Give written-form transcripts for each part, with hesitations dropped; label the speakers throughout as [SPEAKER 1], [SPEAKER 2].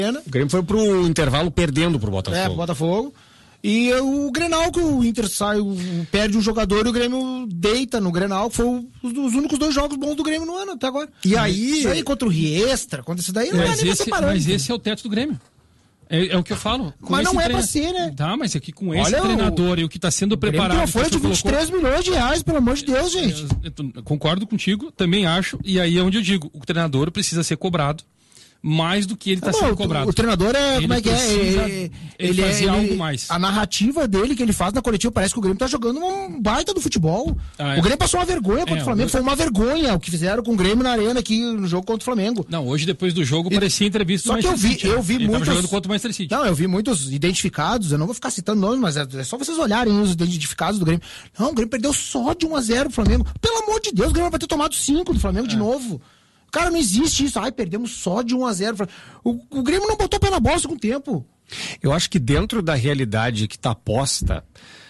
[SPEAKER 1] O Grêmio foi pro intervalo perdendo pro Botafogo.
[SPEAKER 2] Pro Botafogo. E o Grenal, que o Inter perde um jogador e o Grêmio deita no Grenal, que foi os únicos 2 jogos bons do Grêmio no ano até agora.
[SPEAKER 1] E aí
[SPEAKER 2] contra o Riestra, contra esse daí, não é nem separando.
[SPEAKER 3] Mas esse é o teto do Grêmio. É o que eu falo.
[SPEAKER 2] Mas não é pra ser, né?
[SPEAKER 3] Tá, mas aqui com esse treinador e o que tá sendo preparado...
[SPEAKER 2] Uma folha de 23 milhões de reais, pelo amor de Deus, gente.
[SPEAKER 3] Eu concordo contigo, também acho, e aí é onde eu digo, o treinador precisa ser cobrado mais do que ele está sendo cobrado.
[SPEAKER 2] O treinador
[SPEAKER 3] ele fazia algo mais.
[SPEAKER 2] A narrativa dele que ele faz na coletiva parece que o Grêmio tá jogando um baita do futebol. O Grêmio passou uma vergonha contra o Flamengo. Foi uma vergonha o que fizeram com o Grêmio na arena aqui no jogo contra o Flamengo.
[SPEAKER 3] Não, hoje depois do jogo parecia entrevista do
[SPEAKER 2] Manchester City. Eu vi muitos.
[SPEAKER 3] Jogando contra o Manchester City.
[SPEAKER 2] Não, eu vi muitos identificados. Eu não vou ficar citando nomes, mas é só vocês olharem os identificados do Grêmio. Não, o Grêmio perdeu só de 1-0 pro Flamengo. Pelo amor de Deus, o Grêmio vai ter tomado 5 do Flamengo de novo. Cara, não existe isso. Perdemos só de 1-0. O Grêmio não botou o pé na bola com o tempo.
[SPEAKER 1] Eu acho que dentro da realidade que está posta,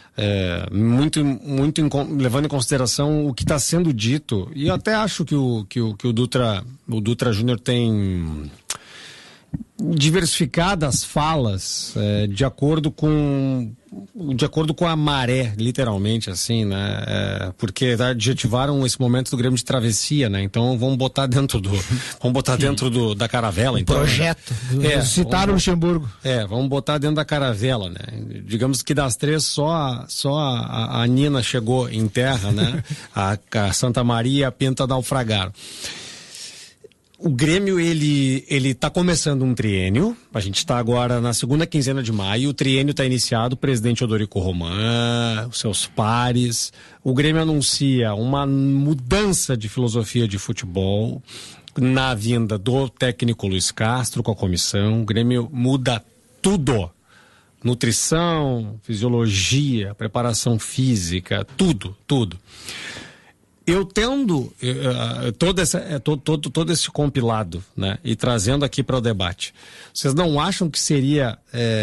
[SPEAKER 1] levando em consideração o que está sendo dito, e eu até acho que o Dutra Júnior tem diversificado as falas de acordo com a maré, literalmente, assim, né? Porque adjetivaram esse momento do Grêmio de travessia, né? Então vamos botar dentro da caravela. Então,
[SPEAKER 2] projeto. Citaram o Luxemburgo.
[SPEAKER 1] Vamos botar dentro da caravela, né? Digamos que das 3 só a Nina chegou em terra, né? a Santa Maria e a Pinta naufragaram. O Grêmio, ele tá começando um triênio, a gente está agora na segunda quinzena de maio, o triênio está iniciado, o presidente Odorico Roman, os seus pares, o Grêmio anuncia uma mudança de filosofia de futebol na vinda do técnico Luiz Castro com a comissão, o Grêmio muda tudo, nutrição, fisiologia, preparação física, tudo. Eu tendo todo esse compilado, né, e trazendo aqui para o debate, vocês não acham que seria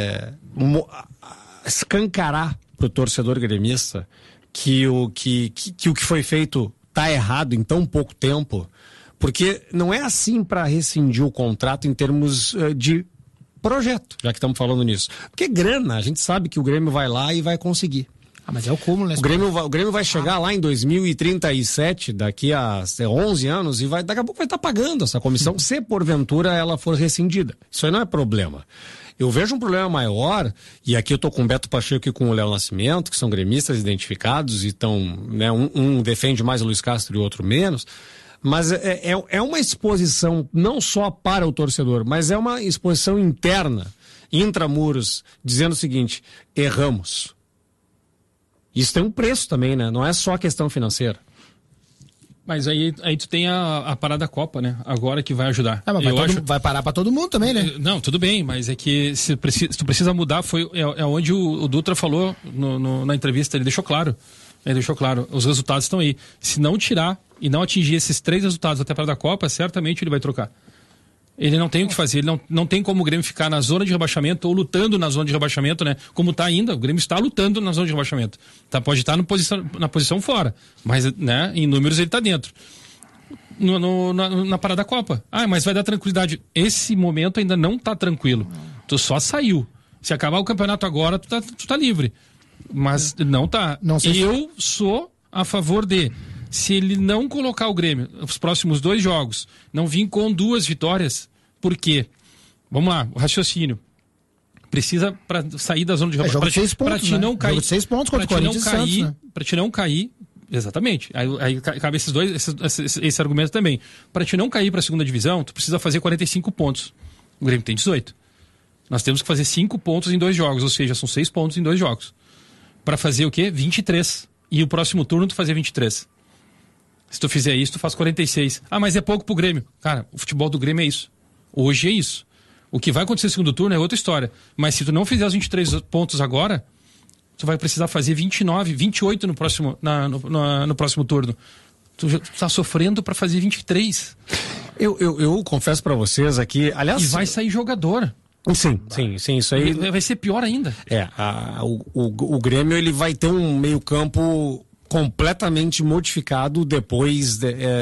[SPEAKER 1] escancarar para o torcedor gremista que o que foi feito está errado em tão pouco tempo? Porque não é assim para rescindir o contrato em termos de projeto, já que estamos falando nisso. Porque grana, a gente sabe que o Grêmio vai lá e vai conseguir.
[SPEAKER 2] Mas é o cúmulo, né?
[SPEAKER 1] O Grêmio vai chegar lá em 2037, daqui a 11 anos, e daqui a pouco vai estar pagando essa comissão, se porventura ela for rescindida. Isso aí não é problema. Eu vejo um problema maior, e aqui eu estou com o Beto Pacheco e com o Léo Nascimento, que são gremistas identificados e estão, né, um defende mais o Luiz Castro e o outro menos, mas é uma exposição não só para o torcedor, mas é uma exposição interna, intramuros, dizendo o seguinte: erramos. Isso tem um preço também, né? Não é só a questão financeira.
[SPEAKER 3] Mas aí tu tem a parada da Copa, né? Agora que vai ajudar.
[SPEAKER 2] Vai parar pra todo mundo também, né?
[SPEAKER 3] Não, tudo bem, mas é que se tu precisa mudar, é onde o Dutra falou na entrevista, ele deixou claro. Os resultados estão aí. Se não tirar e não atingir esses 3 resultados até a parada da Copa, certamente ele vai trocar. Ele não tem o que fazer, ele não tem como o Grêmio ficar na zona de rebaixamento ou lutando na zona de rebaixamento, né? Como está ainda, o Grêmio está lutando na zona de rebaixamento. Pode estar na posição fora, mas, né, em números ele está dentro. Na parada da Copa. Mas vai dar tranquilidade. Esse momento ainda não está tranquilo. Tu só saiu. Se acabar o campeonato agora, tu tá livre. Mas não tá. Eu sou a favor de... Se ele não colocar o Grêmio nos próximos 2 jogos, não vir com 2 vitórias, por quê? Vamos lá, o raciocínio. Precisa para sair da zona de rebaixamento. Para te não cair.
[SPEAKER 2] 6 pontos contra o Corinthians e Santos, né?
[SPEAKER 3] Para te não cair, exatamente. Aí cabe esse argumento também. Para te não cair para a segunda divisão, tu precisa fazer 45 pontos. O Grêmio tem 18. Nós temos que fazer 5 pontos em 2 jogos, ou seja, são 6 pontos em 2 jogos. Para fazer o quê? 23. E o próximo turno tu fazer 23. Se tu fizer isso, tu faz 46. Mas é pouco pro Grêmio. Cara, o futebol do Grêmio é isso. Hoje é isso. O que vai acontecer no segundo turno é outra história. Mas se tu não fizer os 23 pontos agora, tu vai precisar fazer 29, 28 no próximo turno. Tu tá sofrendo para fazer 23.
[SPEAKER 1] Eu confesso para vocês aqui, aliás...
[SPEAKER 3] E vai sair jogador.
[SPEAKER 1] Sim, isso aí...
[SPEAKER 3] Vai ser pior ainda.
[SPEAKER 1] O Grêmio, ele vai ter um meio campo... completamente modificado depois,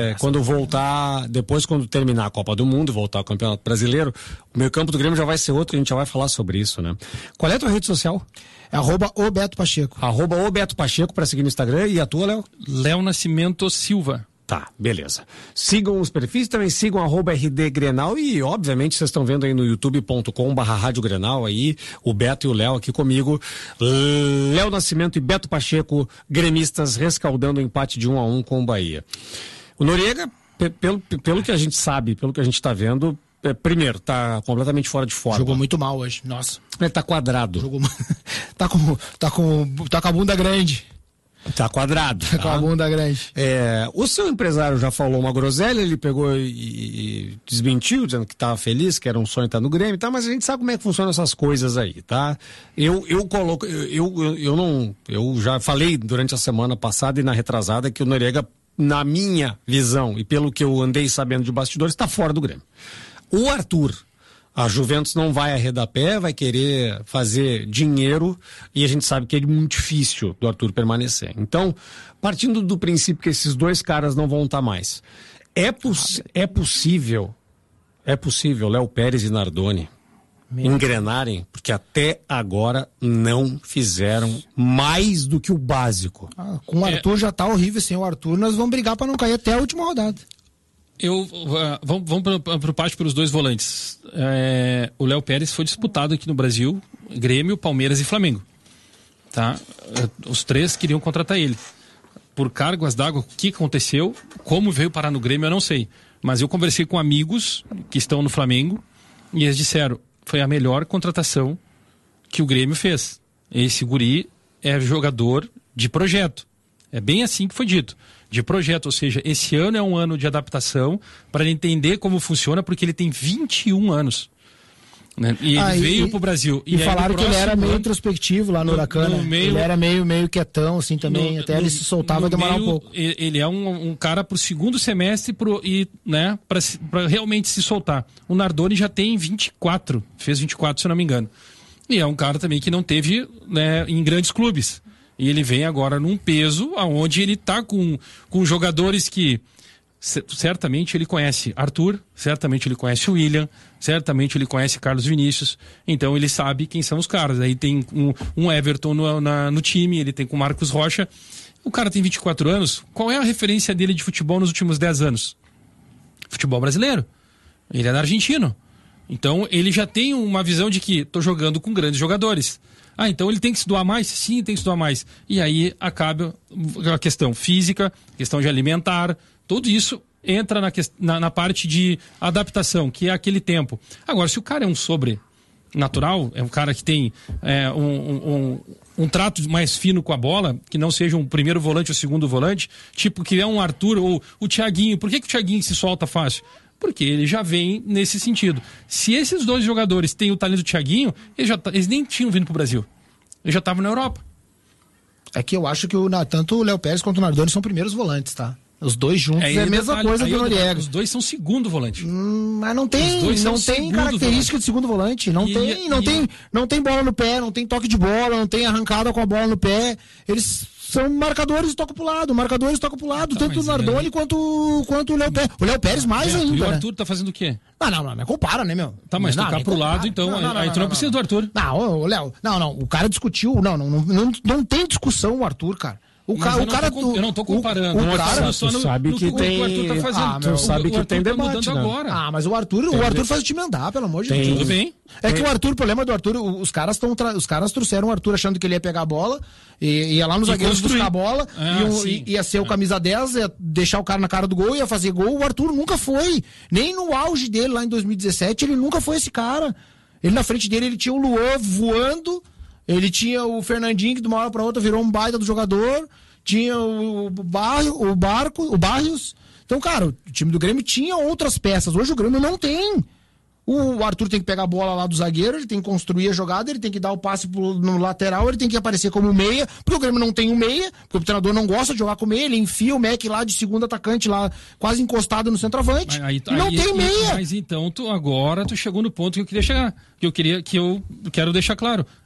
[SPEAKER 1] quando terminar a Copa do Mundo, voltar ao Campeonato Brasileiro. O meio campo do Grêmio já vai ser outro, a gente já vai falar sobre isso, né? Qual é a tua rede social?
[SPEAKER 2] É @oBetoPacheco.
[SPEAKER 1] @oBetoPacheco para seguir no Instagram. E a tua, Léo?
[SPEAKER 3] Léo Nascimento Silva.
[SPEAKER 1] Tá, beleza. Sigam os perfis, também sigam @RD Grenal e, obviamente, vocês estão vendo aí no youtube.com/Rádio Grenal aí, o Beto e o Léo aqui comigo. Léo Nascimento e Beto Pacheco, gremistas, rescaldando o empate de 1-1 com o Bahia. O Noriega, pelo que a gente sabe, pelo que a gente tá vendo, primeiro, tá completamente fora de forma.
[SPEAKER 2] Jogou muito mal hoje, nossa.
[SPEAKER 1] Ele tá quadrado.
[SPEAKER 2] Jogou tá com a bunda grande.
[SPEAKER 1] Tá quadrado.
[SPEAKER 2] Tá com a bunda grande.
[SPEAKER 1] O seu empresário já falou uma groselha, ele pegou e desmentiu, dizendo que estava feliz, que era um sonho estar no Grêmio, tá? Mas a gente sabe como é que funcionam essas coisas aí, tá? Eu já falei durante a semana passada e na retrasada que o Noriega, na minha visão e pelo que eu andei sabendo de bastidores, está fora do Grêmio. O Arthur, a Juventus não vai arredar pé, vai querer fazer dinheiro e a gente sabe que é muito difícil do Arthur permanecer. Então, partindo do princípio que esses dois caras não vão estar mais, é possível Léo Pérez e Nardoni engrenarem, porque até agora não fizeram mais do que o básico.
[SPEAKER 2] Com o Arthur já tá horrível, sem o Arthur nós vamos brigar para não cair até a última rodada.
[SPEAKER 3] Vamos para o pátio pelos dois volantes. O Léo Pérez foi disputado aqui no Brasil, Grêmio, Palmeiras e Flamengo. Tá? Os três queriam contratar ele. Por cargas d'água, o que aconteceu, como veio parar no Grêmio, eu não sei. Mas eu conversei com amigos que estão no Flamengo e eles disseram, foi a melhor contratação que o Grêmio fez. Esse guri é jogador de projeto. É bem assim que foi dito. De projeto, ou seja, esse ano é um ano de adaptação para ele entender como funciona, porque ele tem 21 anos. Né? E ele veio pro Brasil.
[SPEAKER 2] E falaram que ele era meio introspectivo lá no Huracan. Ele era meio quietão, assim, também. Até ele se soltar vai demorar um pouco.
[SPEAKER 3] Ele é um cara pro segundo semestre né, para realmente se soltar. O Nardoni já tem 24, fez 24, se eu não me engano. E é um cara também que não teve, né, em grandes clubes. E ele vem agora num peso aonde ele tá com jogadores que certamente ele conhece Arthur, certamente ele conhece o William, certamente ele conhece Carlos Vinícius, então ele sabe quem são os caras. Aí tem um Everton no time, ele tem com o Marcos Rocha. O cara tem 24 anos, qual é a referência dele de futebol nos últimos 10 anos? Futebol brasileiro. Ele é argentino. Então ele já tem uma visão de que tô jogando com grandes jogadores. Então ele tem que se doar mais? Sim, tem que se doar mais. E aí acaba a questão física, questão de alimentar, tudo isso entra na parte de adaptação, que é aquele tempo. Agora, se o cara é um sobrenatural, é um cara que tem um trato mais fino com a bola, que não seja um primeiro volante ou segundo volante, tipo que é um Arthur ou o Thiaguinho. Por que o Thiaguinho se solta fácil? Porque ele já vem nesse sentido. Se esses dois jogadores têm o talento do Thiaguinho, eles nem tinham vindo pro Brasil. Eles já estavam na Europa.
[SPEAKER 2] É que eu acho que tanto o Léo Pérez quanto o Nardoni são primeiros volantes, tá? Os dois juntos é a mesma coisa que o Noriega.
[SPEAKER 3] Os dois são segundo volante.
[SPEAKER 2] Mas não tem característica de segundo volante. Não tem bola no pé, não tem toque de bola, não tem arrancada com a bola no pé. Eles são marcadores e tocam pro lado. Tanto o Nardoni quanto o Léo Pérez. O Léo Pérez mais ainda. E
[SPEAKER 3] o Arthur tá fazendo o quê?
[SPEAKER 2] Não, me compara, né, meu?
[SPEAKER 3] Tá, mas tocar pro lado, então. Aí tu não precisa do Arthur.
[SPEAKER 2] Não, Léo. Não. O cara discutiu. Não tem discussão o Arthur, cara.
[SPEAKER 3] Eu não tô comparando.
[SPEAKER 1] Tu sabe que tem.
[SPEAKER 3] O Arthur tá fazendo.
[SPEAKER 1] Tu sabe que tem debate, né?
[SPEAKER 2] Agora. Mas o Arthur faz o time andar, pelo amor de Deus.
[SPEAKER 3] Tudo bem.
[SPEAKER 2] É que o problema do Arthur, os caras trouxeram o Arthur achando que ele ia pegar a bola, ia lá nos zagueiros buscar a bola, ia ser o camisa 10, ia deixar o cara na cara do gol, ia fazer gol. O Arthur nunca foi. Nem no auge dele lá em 2017, ele nunca foi esse cara. Ele na frente dele, ele tinha o Luan voando. Ele tinha o Fernandinho, que de uma hora para outra virou um baita do jogador. Tinha o Barrios. Então, cara, o time do Grêmio tinha outras peças. Hoje o Grêmio não tem. O Arthur tem que pegar a bola lá do zagueiro, ele tem que construir a jogada, ele tem que dar o passe no lateral, ele tem que aparecer como meia, porque o Grêmio não tem um meia, porque o treinador não gosta de jogar com meia, ele enfia o Mac lá de segundo atacante, lá quase encostado no centroavante. Não tem meia.
[SPEAKER 3] Mas então, agora tu chegou no ponto que eu queria chegar, que eu quero deixar claro.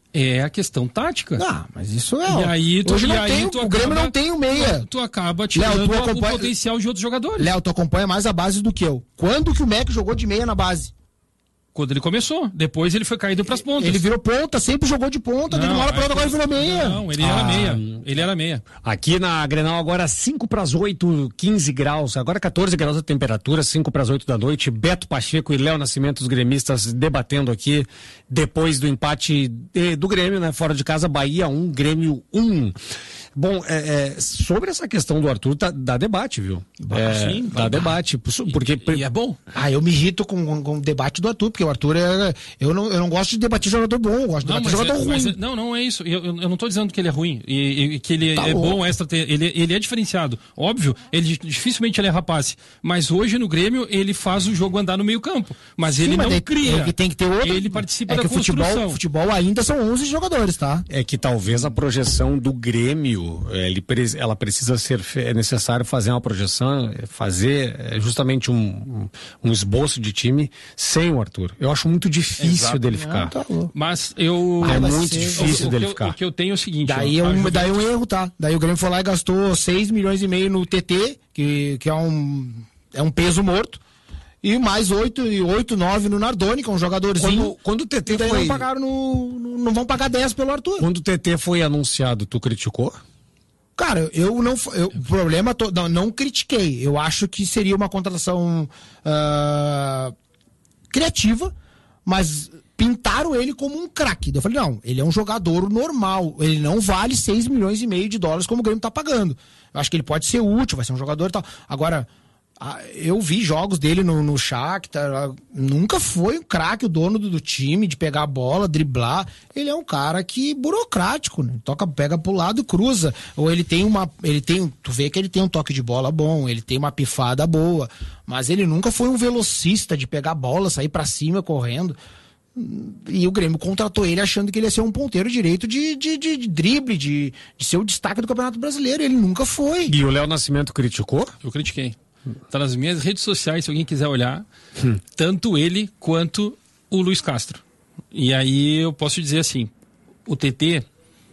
[SPEAKER 3] É a questão tática.
[SPEAKER 2] Ah, mas isso é.
[SPEAKER 3] E aí
[SPEAKER 2] Hoje não tem, o Grêmio não tem o meia.
[SPEAKER 3] Tu acaba tirando o potencial de outros jogadores.
[SPEAKER 2] Léo, tu acompanha mais a base do que eu. Quando que o Mac jogou de meia na base?
[SPEAKER 3] Quando ele começou. Depois ele foi caído pras pontas.
[SPEAKER 2] Ele virou ponta, sempre jogou de ponta. De uma hora pra outra, agora ele virou meia.
[SPEAKER 3] Não, ele era meia. Ele era meia.
[SPEAKER 1] Aqui na Grenal agora 5:08, 15 graus. Agora 14 graus a temperatura, 5:08 da noite. Beto Pacheco e Léo Nascimento, os gremistas, debatendo aqui depois do empate do Grêmio, né? Fora de casa, Bahia 1, Grêmio 1. Bom, sobre essa questão do Arthur, dá debate, viu?
[SPEAKER 3] Sim,
[SPEAKER 1] dá debate. Porque...
[SPEAKER 3] E é bom.
[SPEAKER 2] Eu me irrito com o debate do Arthur, porque o Arthur eu não gosto de debater jogador bom, eu gosto de debater jogador ruim.
[SPEAKER 3] Não é isso. Eu não tô dizendo que ele é ruim e que ele é bom, ele é diferenciado. Óbvio, dificilmente ele erra passe. Mas hoje no Grêmio ele faz o jogo andar no meio campo. Mas ele não cria.
[SPEAKER 2] Ele tem que ter outro.
[SPEAKER 3] Ele participa da
[SPEAKER 2] construção. O futebol ainda são 11 jogadores, tá?
[SPEAKER 1] É que talvez a projeção do Grêmio, ela precisa ser, é necessário fazer uma projeção, fazer justamente um esboço de time sem o Arthur. Eu acho muito difícil dele ficar.
[SPEAKER 3] Mas
[SPEAKER 1] muito difícil dele ficar.
[SPEAKER 3] O que eu tenho é o seguinte.
[SPEAKER 2] Daí é um erro, tá? Daí o Grêmio foi lá e gastou 6,5 milhões no TT, que é um peso morto. E mais 8, 9 no Nardoni, que é um jogadorzinho.
[SPEAKER 1] Quando o TT
[SPEAKER 2] foi... não pagaram não vão pagar 10 pelo Arthur.
[SPEAKER 1] Quando o TT foi anunciado, tu criticou?
[SPEAKER 2] Cara, o problema não critiquei. Eu acho que seria uma contratação criativa, mas pintaram ele como um craque. Eu falei, não, ele é um jogador normal, ele não vale 6,5 milhões de dólares como o Grêmio tá pagando. Eu acho que ele pode ser útil, vai ser um jogador e tal. Agora, eu vi jogos dele no Shakhtar, nunca foi um craque, o dono do time, de pegar a bola, driblar. Ele é um cara burocrático, né? Pega pro lado, cruza. Ou tu vê que ele tem um toque de bola bom, ele tem uma pifada boa, mas ele nunca foi um velocista de pegar a bola, sair pra cima correndo. E o Grêmio contratou ele achando que ele ia ser um ponteiro direito de drible, de ser o destaque do Campeonato Brasileiro. Ele nunca foi.
[SPEAKER 1] E o Léo Nascimento criticou?
[SPEAKER 3] Eu critiquei. Tá nas minhas redes sociais, se alguém quiser olhar, tanto ele quanto o Luiz Castro. E aí eu posso dizer assim, o TT,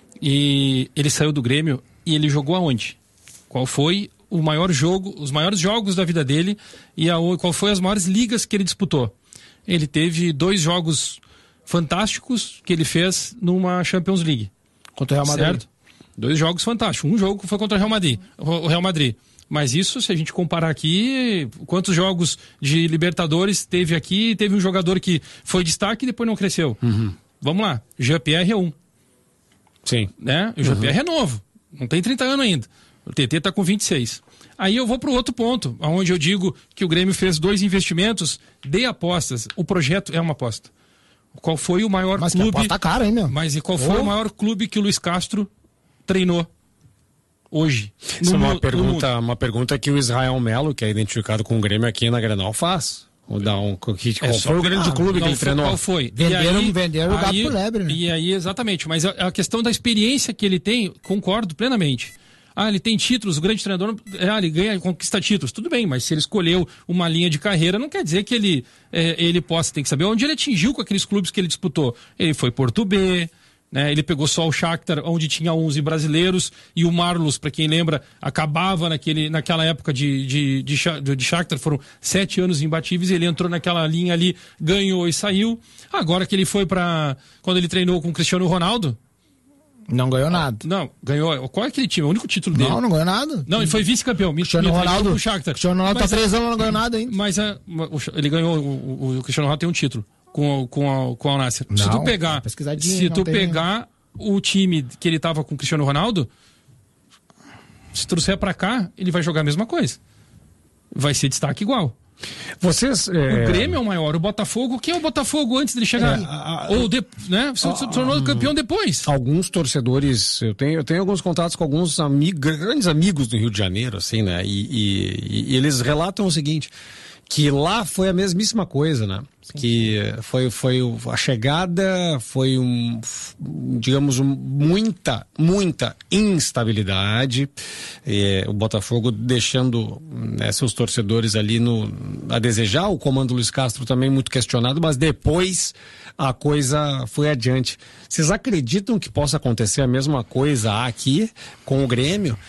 [SPEAKER 3] ele saiu do Grêmio e ele jogou aonde? Qual foi o maior jogo, os maiores jogos da vida dele e qual foi as maiores ligas que ele disputou? Ele teve 2 jogos fantásticos que ele fez numa Champions League.
[SPEAKER 2] Contra o Real Madrid.
[SPEAKER 3] Certo? 2 jogos fantásticos. Um jogo foi contra o Real Madrid. Mas isso, se a gente comparar aqui, quantos jogos de Libertadores teve aqui, teve um jogador que foi destaque e depois não cresceu. Vamos lá, Jean-Pierre é um.
[SPEAKER 1] Sim.
[SPEAKER 3] Né? O Jean-Pierre é novo, não tem 30 anos ainda. O TT tá com 26. Aí eu vou para o outro ponto, onde eu digo que o Grêmio fez 2 investimentos de apostas. O projeto é uma aposta. Qual foi o maior clube...
[SPEAKER 2] Mas aposta cara, hein, meu?
[SPEAKER 3] Mas e qual foi o maior clube que o Luiz Castro treinou hoje?
[SPEAKER 1] Isso é uma pergunta que o Israel Melo, que é identificado com o Grêmio aqui na Grenal, faz. Qual foi o grande clube que ele treinou?
[SPEAKER 3] Qual foi?
[SPEAKER 2] Venderam o gato pro lebre, né?
[SPEAKER 3] E aí, exatamente. Mas a questão da experiência que ele tem, concordo plenamente. Ele tem títulos, o grande treinador, ele ganha, conquista títulos. Tudo bem, mas se ele escolheu uma linha de carreira, não quer dizer que ele possa, tem que saber onde ele atingiu com aqueles clubes que ele disputou. Ele foi Porto B, né? Ele pegou só o Shakhtar, onde tinha 11 brasileiros, e o Marlos, para quem lembra, acabava naquela época de Shakhtar, foram 7 anos imbatíveis, ele entrou naquela linha ali, ganhou e saiu. Agora que ele foi quando ele treinou com o Cristiano Ronaldo,
[SPEAKER 2] não ganhou nada.
[SPEAKER 3] Não, ganhou. Qual é aquele time? É o único título dele.
[SPEAKER 2] Não ganhou nada.
[SPEAKER 3] Não, ele foi vice-campeão.
[SPEAKER 2] Cristiano Ronaldo. Cristiano Ronaldo tá 3 anos, não ganhou nada ainda.
[SPEAKER 3] Mas ele ganhou. O Cristiano Ronaldo tem um título com o Al Nassr. Se tu pegar o time que ele tava com o Cristiano Ronaldo, se trouxer pra cá, ele vai jogar a mesma coisa. Vai ser destaque igual.
[SPEAKER 1] Vocês,
[SPEAKER 3] O Grêmio é o maior, o Botafogo, quem é o Botafogo antes dele chegar? Né? Se tornou campeão depois.
[SPEAKER 1] Alguns torcedores, eu tenho alguns contatos com alguns grandes amigos do Rio de Janeiro, assim, né? E eles relatam o seguinte, que lá foi a mesmíssima coisa, né? Sim. Que foi a chegada, foi digamos, muita instabilidade, o Botafogo deixando, né, seus torcedores ali a desejar, o comando Luiz Castro também muito questionado, mas depois a coisa foi adiante. Vocês acreditam que possa acontecer a mesma coisa aqui com o Grêmio?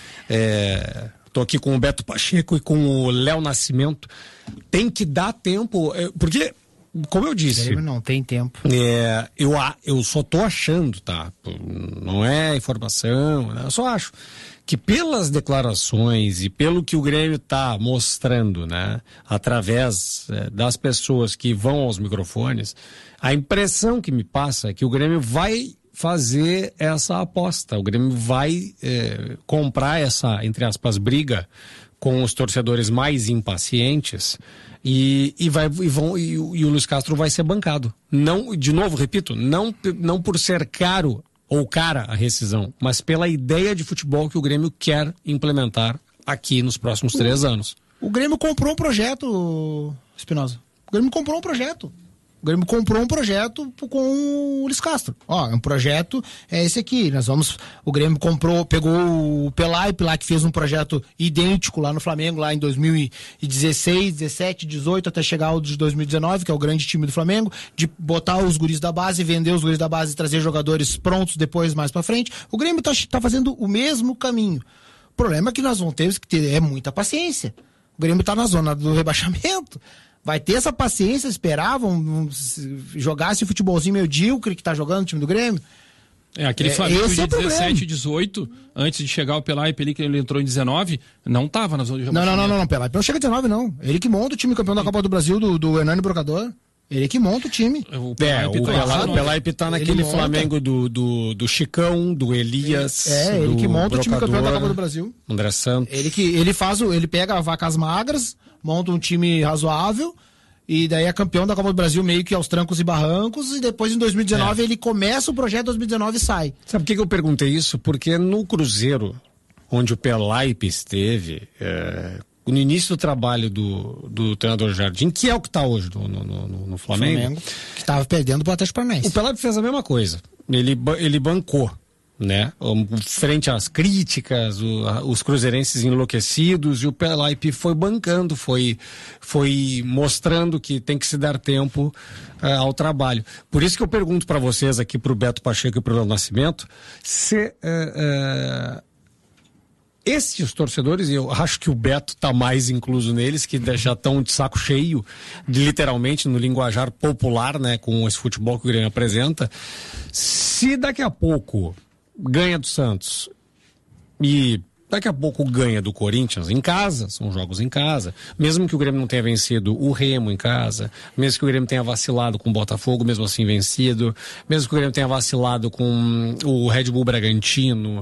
[SPEAKER 1] Tô aqui com o Beto Pacheco e com o Léo Nascimento. Tem que dar tempo, porque, como eu disse...
[SPEAKER 2] Grêmio não tem tempo.
[SPEAKER 1] Eu só tô achando, tá? Não é informação, né? Eu só acho que pelas declarações e pelo que o Grêmio está mostrando, né, através das pessoas que vão aos microfones, a impressão que me passa é que o Grêmio vai fazer essa aposta, o Grêmio vai comprar essa, entre aspas, briga com os torcedores mais impacientes e o Luiz Castro vai ser bancado. Não, de novo, repito, não por ser caro ou cara a rescisão, mas pela ideia de futebol que o Grêmio quer implementar aqui nos próximos 3 anos.
[SPEAKER 2] O Grêmio comprou um projeto, Espinosa. O Grêmio comprou um projeto. O Grêmio comprou um projeto com o Luiz Castro. Um projeto é esse aqui. O Grêmio pegou o Pelaipe lá, que fez um projeto idêntico lá no Flamengo, lá em 2016, 17, 18, até chegar ao de 2019, que é o grande time do Flamengo, de botar os guris da base, vender os guris da base e trazer jogadores prontos depois, mais pra frente. O Grêmio tá fazendo o mesmo caminho. O problema é que nós vamos ter que ter muita paciência. O Grêmio tá na zona do rebaixamento. Vai ter essa paciência, esperar, vão jogar esse futebolzinho medíocre que tá jogando o time do Grêmio?
[SPEAKER 3] Aquele Flamengo de 17, 18, antes de chegar o Pelaipe ali, que ele entrou em 19, não tava na zona de rebaixamento.
[SPEAKER 2] Não, Pelaipe não chega em 19, não. Ele que monta o time campeão da Copa do Brasil, do Hernani Brocador. Ele que monta o time.
[SPEAKER 1] O Pelaipe tá naquele Flamengo do Chicão, do Elias.
[SPEAKER 2] Ele que monta o time campeão da Copa do Brasil.
[SPEAKER 1] André Santos.
[SPEAKER 2] Ele pega vacas magras, monta um time razoável, e daí é campeão da Copa do Brasil meio que aos trancos e barrancos, e depois em 2019 ele começa o projeto, 2019 e sai.
[SPEAKER 1] Sabe por que eu perguntei isso? Porque no Cruzeiro, onde o Pelaipe esteve, no início do trabalho do treinador Jardim, que é o que está hoje no Flamengo,
[SPEAKER 2] que estava perdendo para o Atlético Paranaense.
[SPEAKER 1] O Pelaipe fez a mesma coisa. Ele bancou, né? Frente às críticas, os cruzeirenses enlouquecidos, e o Pelaipe foi bancando, foi mostrando que tem que se dar tempo ao trabalho. Por isso que eu pergunto para vocês aqui, para o Beto Pacheco e para o Léo Nascimento, se esses torcedores, e eu acho que o Beto está mais incluso neles, que já estão de saco cheio, literalmente, no linguajar popular, né, com esse futebol que o Grêmio apresenta, se daqui a pouco ganha do Santos e daqui a pouco ganha do Corinthians em casa, são jogos em casa, mesmo que o Grêmio não tenha vencido o Remo em casa, mesmo que o Grêmio tenha vacilado com o Botafogo, mesmo assim vencido, mesmo que o Grêmio tenha vacilado com o Red Bull Bragantino,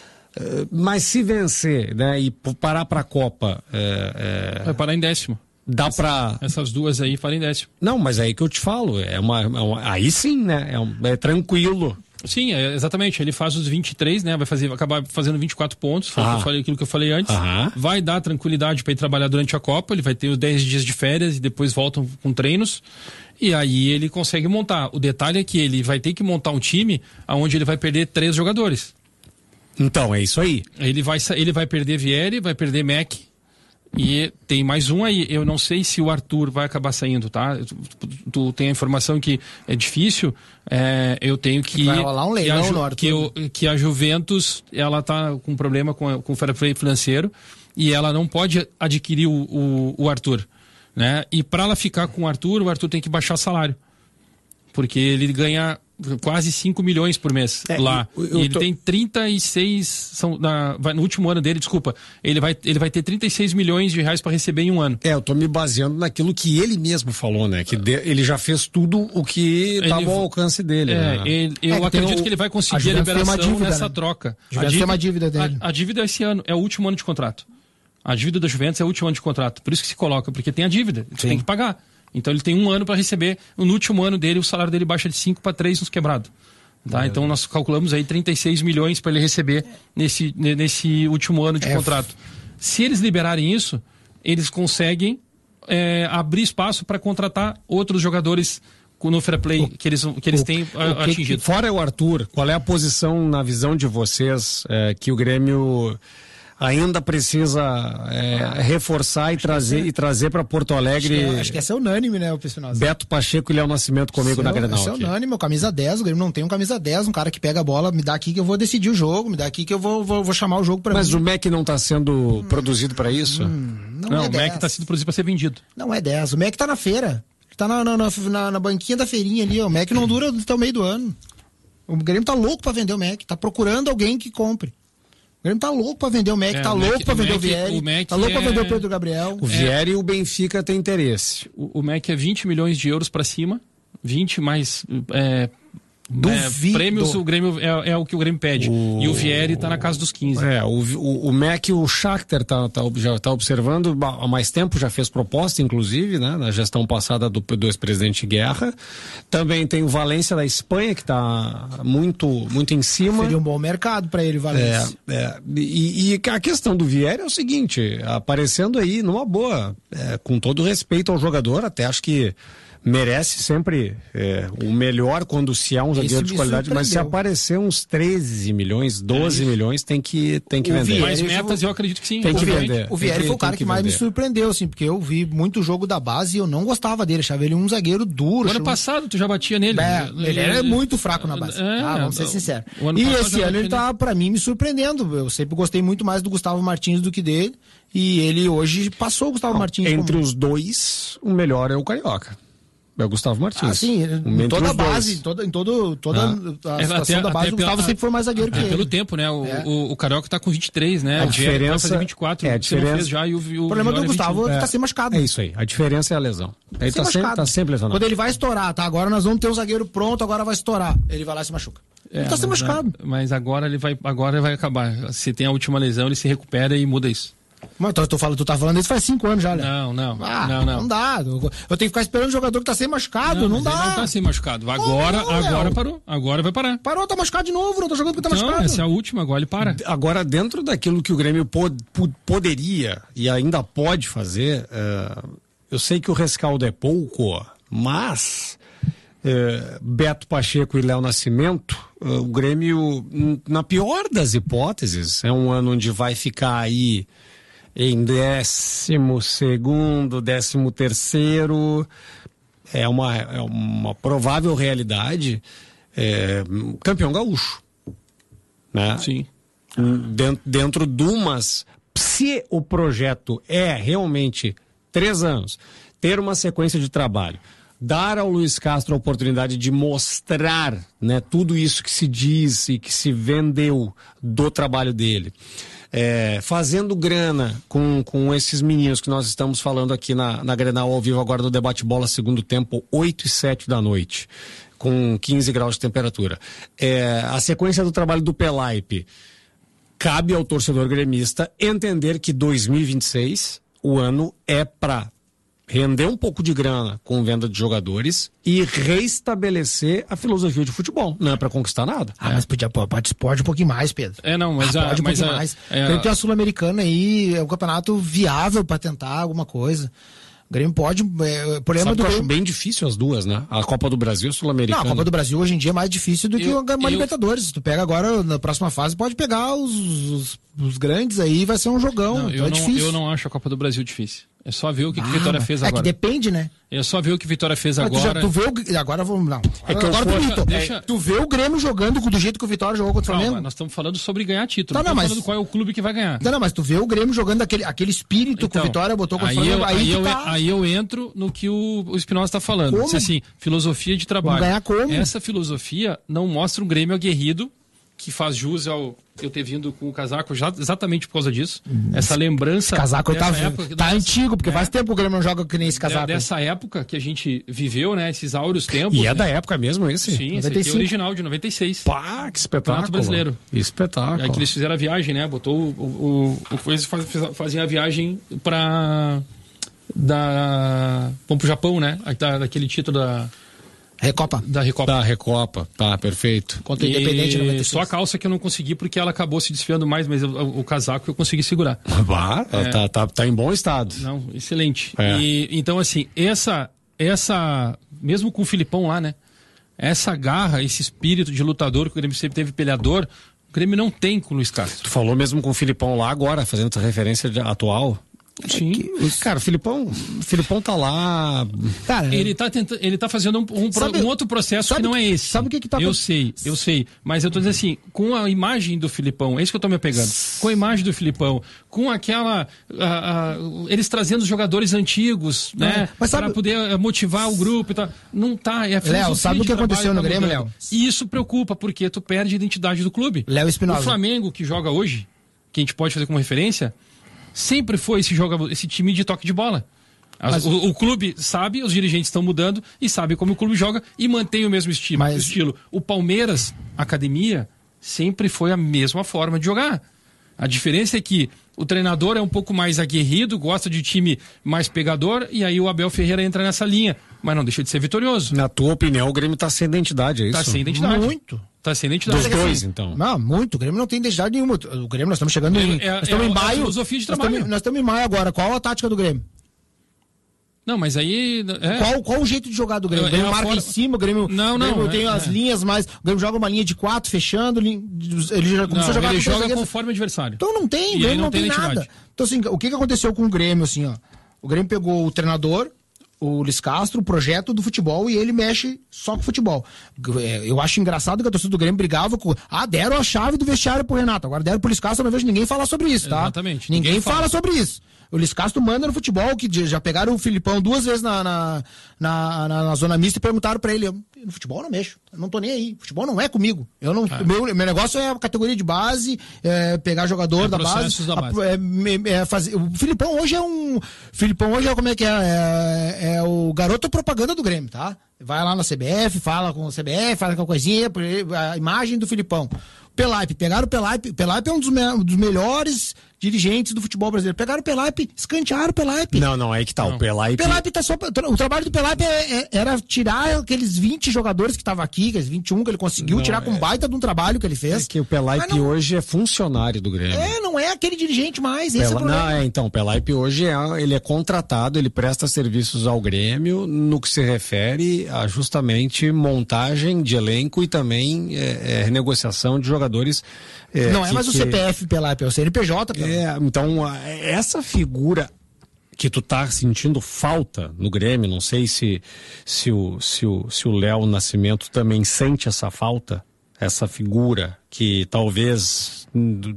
[SPEAKER 1] mas se vencer, né, e parar para a Copa,
[SPEAKER 3] vai parar em 10º.
[SPEAKER 1] Dá para
[SPEAKER 3] essas duas aí param em 10º.
[SPEAKER 1] Não, mas aí que eu te falo, aí sim, né, é tranquilo.
[SPEAKER 3] Sim, exatamente. Ele faz os 23, né? Vai acabar fazendo 24 pontos. Aquilo que eu falei antes. Vai dar tranquilidade para ir trabalhar durante a Copa. Ele vai ter os 10 dias de férias e depois voltam com treinos. E aí ele consegue montar. O detalhe é que ele vai ter que montar um time onde ele vai perder 3 jogadores.
[SPEAKER 1] Então, é isso aí.
[SPEAKER 3] Ele vai perder Vieri, vai perder Mac. E tem mais um aí, eu não sei se o Arthur vai acabar saindo, tá? Tu tem a informação que é difícil, eu tenho que...
[SPEAKER 2] Vai rolar um leilão no Arthur.
[SPEAKER 3] Que a Juventus, ela tá com problema com o fair play financeiro e ela não pode adquirir o Arthur, né? E para ela ficar com o Arthur tem que baixar salário, porque ele ganha quase 5 milhões por mês lá. Ele tem 36, no último ano dele, desculpa, ele vai ter 36 milhões de reais para receber em um ano.
[SPEAKER 1] Eu tô me baseando naquilo que ele mesmo falou, né? Que ele já fez tudo o que estava ao alcance dele. Né?
[SPEAKER 3] Eu acredito que ele vai conseguir a liberação
[SPEAKER 2] dívida,
[SPEAKER 3] nessa
[SPEAKER 2] né?
[SPEAKER 3] troca.
[SPEAKER 2] Tem uma dívida dele.
[SPEAKER 3] A dívida esse ano, é o último ano de contrato. A dívida da Juventus é o último ano de contrato. Por isso que se coloca, porque tem a dívida, você tem que pagar. Então ele tem um ano para receber. No último ano dele, o salário dele baixa de 5 para 3 nos quebrados. Tá? Então nós calculamos aí 36 milhões para ele receber nesse último ano de contrato. Se eles liberarem isso, eles conseguem abrir espaço para contratar outros jogadores no fair play que eles têm atingido.
[SPEAKER 1] Fora o Arthur, qual é a posição na visão de vocês que o Grêmio ainda precisa reforçar e trazer para Porto Alegre.
[SPEAKER 2] Acho que essa é unânime, né, o Espinosa?
[SPEAKER 1] Beto Pacheco e Léo Nascimento comigo na Grenal.
[SPEAKER 2] Esse é unânime, o camisa 10, o Grêmio não tem um camisa 10, um cara que pega a bola, me dá aqui que eu vou decidir o jogo, me dá aqui que eu vou chamar o jogo para mim.
[SPEAKER 1] Mas o MEC não está sendo produzido para isso?
[SPEAKER 3] Não, o MEC está sendo produzido para ser vendido.
[SPEAKER 2] Não é 10, o MEC tá na feira. Tá na banquinha da feirinha ali, ó. O MEC não dura até o meio do ano. O Grêmio tá louco pra vender o MEC, tá procurando alguém que compre. O Grêmio tá louco pra vender o MEC, tá louco pra vender o Vieri, tá louco pra vender o Pedro Gabriel.
[SPEAKER 1] O Vieri e o Benfica têm interesse.
[SPEAKER 3] O MEC é 20 milhões de euros pra cima, 20 mais... prêmios, o Grêmio é o que o Grêmio pede. E o Vieri tá na casa dos 15.
[SPEAKER 1] O MEC, o Shakhtar já tá observando há mais tempo, já fez proposta, inclusive, né, na gestão passada do ex-presidente Guerra. Também tem o Valência da Espanha, que tá muito em cima.
[SPEAKER 2] Seria um bom mercado para ele, Valência.
[SPEAKER 1] E a questão do Vieri é o seguinte, aparecendo aí numa boa, com todo respeito ao jogador, até acho que merece sempre o melhor quando se há um zagueiro de qualidade, mas se aparecer uns 13 milhões, 12 milhões, tem que vender.
[SPEAKER 3] Mais metas, eu acredito que sim.
[SPEAKER 1] Tem que vender.
[SPEAKER 2] O Vieri foi o cara que mais me surpreendeu, assim, porque eu vi muito jogo da base e eu não gostava dele, achava ele um zagueiro duro.
[SPEAKER 3] Ano passado tu já batia nele.
[SPEAKER 2] Ele era muito fraco na base. Vamos ser sinceros. E esse ano ele tá, pra mim, me surpreendendo. Eu sempre gostei muito mais do Gustavo Martins do que dele, e ele hoje passou o Gustavo Martins.
[SPEAKER 1] Entre os dois, o melhor é o Carioca. É o Gustavo Martins.
[SPEAKER 2] Sim, em toda a base, toda a situação da base, o Gustavo sempre foi mais zagueiro que ele.
[SPEAKER 3] Pelo tempo, né? O Carioca tá com 23, né?
[SPEAKER 1] A diferença vai fazer
[SPEAKER 3] 24.
[SPEAKER 1] A diferença
[SPEAKER 2] fez já, o problema do Gustavo é que tá sem machucado.
[SPEAKER 1] É isso aí. A diferença é a lesão. Ele tá sempre lesionado.
[SPEAKER 2] Quando ele vai estourar, tá? Agora nós vamos ter um zagueiro pronto, agora vai estourar. Ele vai lá e se machuca. Ele tá sem machucado.
[SPEAKER 3] Mas agora ele vai acabar. Se tem a última lesão, ele se recupera e muda isso.
[SPEAKER 2] Mas tu tá falando isso faz 5 anos já, né?
[SPEAKER 3] Não.
[SPEAKER 2] Não dá. Eu tenho que ficar esperando o jogador que tá sem machucado. Não dá.
[SPEAKER 3] Ele não tá sem machucado. Agora parou. Agora vai parar.
[SPEAKER 2] Parou, tá machucado de novo. Não tá jogando porque tá machucado.
[SPEAKER 3] Essa é a última, agora ele para.
[SPEAKER 1] Agora, dentro daquilo que o Grêmio poderia e ainda pode fazer, eu sei que o rescaldo é pouco, mas Beto Pacheco e Léo Nascimento, o Grêmio, na pior das hipóteses, é um ano onde vai ficar aí em 12º, 13º, é uma provável realidade, campeão gaúcho, né?
[SPEAKER 3] Sim.
[SPEAKER 1] Dentro de umas, se o projeto é realmente 3 anos, ter uma sequência de trabalho, dar ao Luiz Castro a oportunidade de mostrar, né, tudo isso que se diz e que se vendeu do trabalho dele, fazendo grana com esses meninos que nós estamos falando aqui na Grenal ao vivo agora do Debate Bola, segundo tempo, 8h07 da noite, com 15 graus de temperatura. A sequência do trabalho do Pelaipe, cabe ao torcedor gremista entender que 2026, o ano é para render um pouco de grana com venda de jogadores e reestabelecer a filosofia de futebol. Não é para conquistar nada.
[SPEAKER 2] Mas pode um pouquinho mais, Pedro.
[SPEAKER 3] Pode
[SPEAKER 2] um pouquinho mais. Tem a Sul-Americana aí, é um campeonato viável para tentar alguma coisa. O Grêmio pode. Problema
[SPEAKER 1] eu acho bem difícil as duas, né? A Copa do Brasil e a Sul-Americana.
[SPEAKER 2] Não, a Copa do Brasil hoje em dia é mais difícil do que uma Libertadores. Tu pega agora, na próxima fase, pode pegar os grandes aí, vai ser um jogão. É difícil.
[SPEAKER 3] Eu não acho a Copa do Brasil difícil. É só ver o que Vitória fez agora.
[SPEAKER 2] É que depende, né?
[SPEAKER 3] É só ver o que Vitória fez agora.
[SPEAKER 2] Tu vê agora vamos não. Tu vê o Grêmio jogando do jeito que o Vitória jogou contra o Flamengo?
[SPEAKER 3] Nós estamos falando sobre ganhar título. Não estamos falando qual é o clube que vai ganhar.
[SPEAKER 2] Não, mas tu vê o Grêmio jogando aquele espírito que o Vitória botou contra o Flamengo.
[SPEAKER 3] Aí eu entro no que o Espinosa está falando. Diz assim, filosofia de trabalho.
[SPEAKER 2] Vamos ganhar como?
[SPEAKER 3] Essa filosofia não mostra um Grêmio aguerrido que faz jus ao eu ter vindo com o casaco exatamente por causa disso. Essa lembrança.
[SPEAKER 2] Esse casaco tá antigo, porque faz tempo que o Grêmio não joga que nem esse casaco.
[SPEAKER 3] Dessa época que a gente viveu, né? Esses áureos tempos.
[SPEAKER 1] E da época mesmo esse?
[SPEAKER 3] Sim, esse aqui é original, de 96.
[SPEAKER 1] Pá, que espetáculo.
[SPEAKER 3] Brasileiro.
[SPEAKER 1] Espetáculo.
[SPEAKER 3] Aí que eles fizeram a viagem, né? Botou eles faziam a viagem vamos pro Japão, né? Daquele título da
[SPEAKER 2] Recopa.
[SPEAKER 3] Da
[SPEAKER 1] Recopa, tá, perfeito.
[SPEAKER 2] Contra o Independente 96.
[SPEAKER 3] Só a calça que eu não consegui porque ela acabou se desfiando mais, mas o casaco eu consegui segurar.
[SPEAKER 1] Tá em bom estado.
[SPEAKER 3] Não, excelente. Então, assim, essa mesmo com o Filipão lá, né? Essa garra, esse espírito de lutador que o Grêmio sempre teve, peleador, Grêmio não tem com o Luiz Castro.
[SPEAKER 1] Tu falou mesmo com o Filipão lá agora, fazendo essa referência atual.
[SPEAKER 3] Sim.
[SPEAKER 1] Cara, o Filipão tá lá.
[SPEAKER 2] Cara,
[SPEAKER 3] Ele tá fazendo um outro processo que não é esse.
[SPEAKER 2] Sabe o que tá
[SPEAKER 3] Eu sei. Mas eu tô dizendo assim, com a imagem do Filipão, é isso que eu tô me apegando. Com a imagem do Filipão, com aquela. Eles trazendo os jogadores antigos, né? Para poder motivar o grupo e tal. Não tá. É a
[SPEAKER 2] Léo, sabe o que aconteceu no Grêmio, Léo?
[SPEAKER 3] E isso preocupa, porque tu perde a identidade do clube.
[SPEAKER 2] Léo Espinosa.
[SPEAKER 3] O Flamengo, que joga hoje, que a gente pode fazer como referência, sempre foi esse time de toque de bola. O clube sabe, os dirigentes estão mudando e sabe como o clube joga e mantém o mesmo estilo. O Palmeiras, academia, sempre foi a mesma forma de jogar. A diferença é que o treinador é um pouco mais aguerrido, gosta de time mais pegador, e aí o Abel Ferreira entra nessa linha. Mas não deixa de ser vitorioso.
[SPEAKER 1] Na tua opinião, o Grêmio tá sem identidade, é isso?
[SPEAKER 3] Tá sem identidade.
[SPEAKER 2] Muito.
[SPEAKER 3] Tá sem identidade.
[SPEAKER 1] Dos dois, então.
[SPEAKER 2] Não, muito. O Grêmio não tem identidade nenhuma. O Grêmio, nós estamos chegando em maio.
[SPEAKER 3] A filosofia de trabalho.
[SPEAKER 2] Nós estamos em maio agora. Qual a tática do Grêmio?
[SPEAKER 3] Não, mas aí...
[SPEAKER 2] Qual o jeito de jogar do Grêmio? O Grêmio marca em cima, o Grêmio, tem as linhas mais... O Grêmio joga uma linha de 4, fechando, ele já começou a jogar...
[SPEAKER 3] Ele joga conforme o adversário.
[SPEAKER 2] Então não tem, o Grêmio não tem nada. Então assim, o que aconteceu com o Grêmio, assim, ó? O Grêmio pegou o treinador, o Luiz Castro, o projeto do futebol, e ele mexe só com futebol. Eu acho engraçado que a torcida do Grêmio brigava com... deram a chave do vestiário pro Renato, agora deram pro Luiz Castro, eu não vejo ninguém falar sobre isso, tá?
[SPEAKER 3] Exatamente.
[SPEAKER 2] Ninguém fala sobre isso. O Luiz Castro manda no futebol, que já pegaram o Filipão 2 vezes na zona mista e perguntaram pra ele, no futebol eu não mexo, eu não tô nem aí, futebol não é comigo. Meu negócio é a categoria de base, pegar jogador da base. Fazer. O Filipão hoje como é que é o garoto propaganda do Grêmio, tá? Vai lá na CBF, fala com a CBF, fala com a coisinha, a imagem do Filipão. Pelaipe, pegaram o Pelaipe. Pelaipe é um dos melhores dirigentes do futebol brasileiro. Pegaram o Pelaipe, escantearam o Pelaipe.
[SPEAKER 1] Não, aí que tá. O Pelaipe
[SPEAKER 2] tá só. O trabalho do Pelaipe era tirar aqueles 20 jogadores que estavam aqui, aqueles 21 que ele conseguiu tirar com baita de um trabalho que ele fez.
[SPEAKER 1] É que o Pelaipe hoje é funcionário do Grêmio.
[SPEAKER 2] Não é aquele dirigente mais. Esse é o problema.
[SPEAKER 1] Então, o Pelaipe hoje ele é contratado, ele presta serviços ao Grêmio no que se refere a justamente montagem de elenco e também renegociação de jogadores.
[SPEAKER 2] Não é mais o CPF Pelaipe, é o CNPJ Pelaipe.
[SPEAKER 1] Então, essa figura que tu tá sentindo falta no Grêmio, não sei se o Léo Nascimento também sente essa falta, essa figura que talvez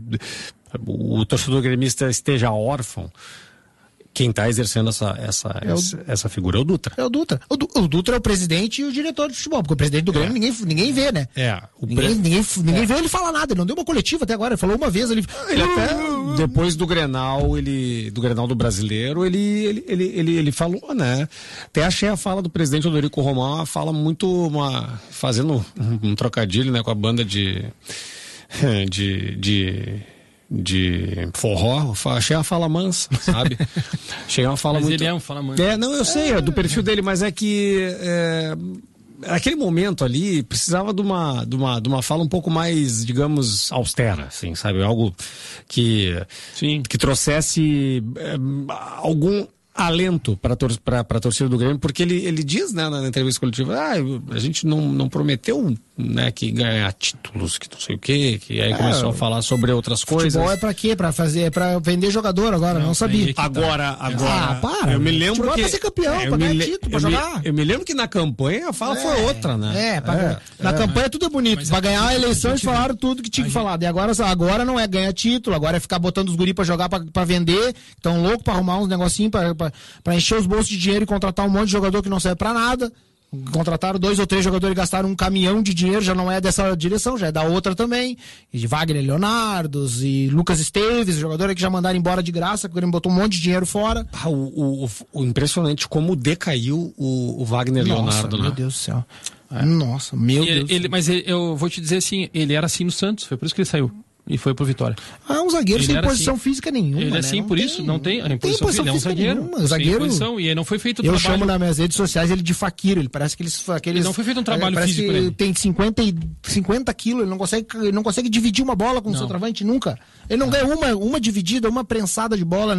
[SPEAKER 1] o torcedor gremista esteja órfão. Quem está exercendo essa figura é o Dutra.
[SPEAKER 2] É o Dutra. O Dutra é o presidente e o diretor de futebol, porque o presidente do Grêmio ninguém vê, né? Ninguém vê ele falar nada, ele não deu uma coletiva até agora, ele falou uma vez, ele
[SPEAKER 1] até depois do Grenal, do Grenal do Brasileiro, ele falou, né? Até achei a fala do presidente Odorico Romão, uma fala muito, fazendo um trocadilho, né, com a banda de forró, achei a fala mansa, sabe? Achei uma fala muito...
[SPEAKER 3] Mas ele é um fala mansa.
[SPEAKER 1] Eu sei, é do perfil dele, mas é que aquele momento ali precisava de uma fala um pouco mais, digamos, austera, assim, sabe? Algo que trouxesse algum alento para a torcida do Grêmio, porque ele diz, né, na entrevista coletiva, a gente não prometeu, né, que ganhar títulos, que não sei o quê, que aí começou a falar sobre outras coisas.
[SPEAKER 2] Futebol é pra quê? É pra vender jogador agora, não sabia.
[SPEAKER 1] Agora,
[SPEAKER 2] para.
[SPEAKER 1] Eu me lembro
[SPEAKER 2] futebol
[SPEAKER 1] que...
[SPEAKER 2] é pra ser campeão, pra ganhar título, pra jogar.
[SPEAKER 1] Eu me lembro que na campanha a fala foi outra, né?
[SPEAKER 2] Na campanha tudo é bonito. Mas pra ganhar a eleição eles falaram tudo que tinha que falar. E agora não é ganhar título, agora é ficar botando os guri pra jogar, pra vender, tão louco pra arrumar uns negocinhos, pra encher os bolsos de dinheiro e contratar um monte de jogador que não serve pra nada. Contrataram 2 ou 3 jogadores e gastaram um caminhão de dinheiro, já não é dessa direção, já é da outra também. E de Wagner Leonardos e Lucas Esteves, jogador que já mandaram embora de graça, porque ele botou um monte de dinheiro fora.
[SPEAKER 1] O impressionante como decaiu o Wagner Leonardo, né?
[SPEAKER 2] Meu Deus do céu. Nossa, meu Deus.
[SPEAKER 3] Mas eu vou te dizer assim, ele era assim no Santos, foi por isso que ele saiu. E foi pro Vitória.
[SPEAKER 2] Um zagueiro sem posição física nenhuma.
[SPEAKER 3] Ele é assim, por isso, não tem a imposição física. Ele é um zagueiro.
[SPEAKER 2] Zagueiro.
[SPEAKER 3] Posição, e aí não foi feito o trabalho.
[SPEAKER 2] Eu chamo nas minhas redes sociais ele de faquiro. Ele parece que aqueles.
[SPEAKER 3] Não foi feito um trabalho físico.
[SPEAKER 2] Ele tem 50 quilos, ele não consegue dividir uma bola com o centroavante nunca. Ele não ganha uma dividida, uma prensada de bola, não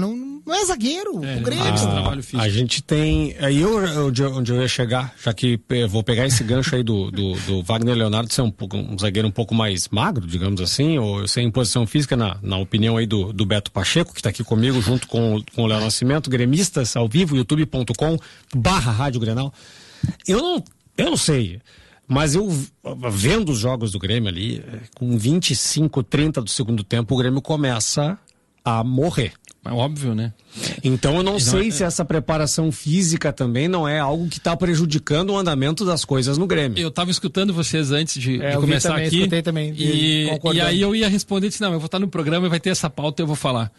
[SPEAKER 2] Não é zagueiro, o Grêmio.
[SPEAKER 3] Trabalho físico.
[SPEAKER 1] A gente tem. Aí onde eu ia chegar, já que eu vou pegar esse gancho aí do Wagner Leonardo ser um zagueiro um pouco mais magro, digamos assim, ou sem posição física, na opinião aí do Beto Pacheco, que está aqui comigo, junto com o Léo Nascimento, gremistas ao vivo, youtube.com/Rádio Grenal. Eu não sei. Mas eu, vendo os jogos do Grêmio ali, com 25, 30 do segundo tempo, o Grêmio começa a morrer.
[SPEAKER 3] É óbvio, né?
[SPEAKER 1] Então eu não sei se essa preparação física também não é algo que está prejudicando o andamento das coisas no Grêmio.
[SPEAKER 3] Eu estava escutando vocês antes de começar
[SPEAKER 2] também,
[SPEAKER 3] aqui.
[SPEAKER 2] Escutei também.
[SPEAKER 3] E aí eu ia responder, disse, não, eu vou estar no programa e vai ter essa pauta e eu vou falar.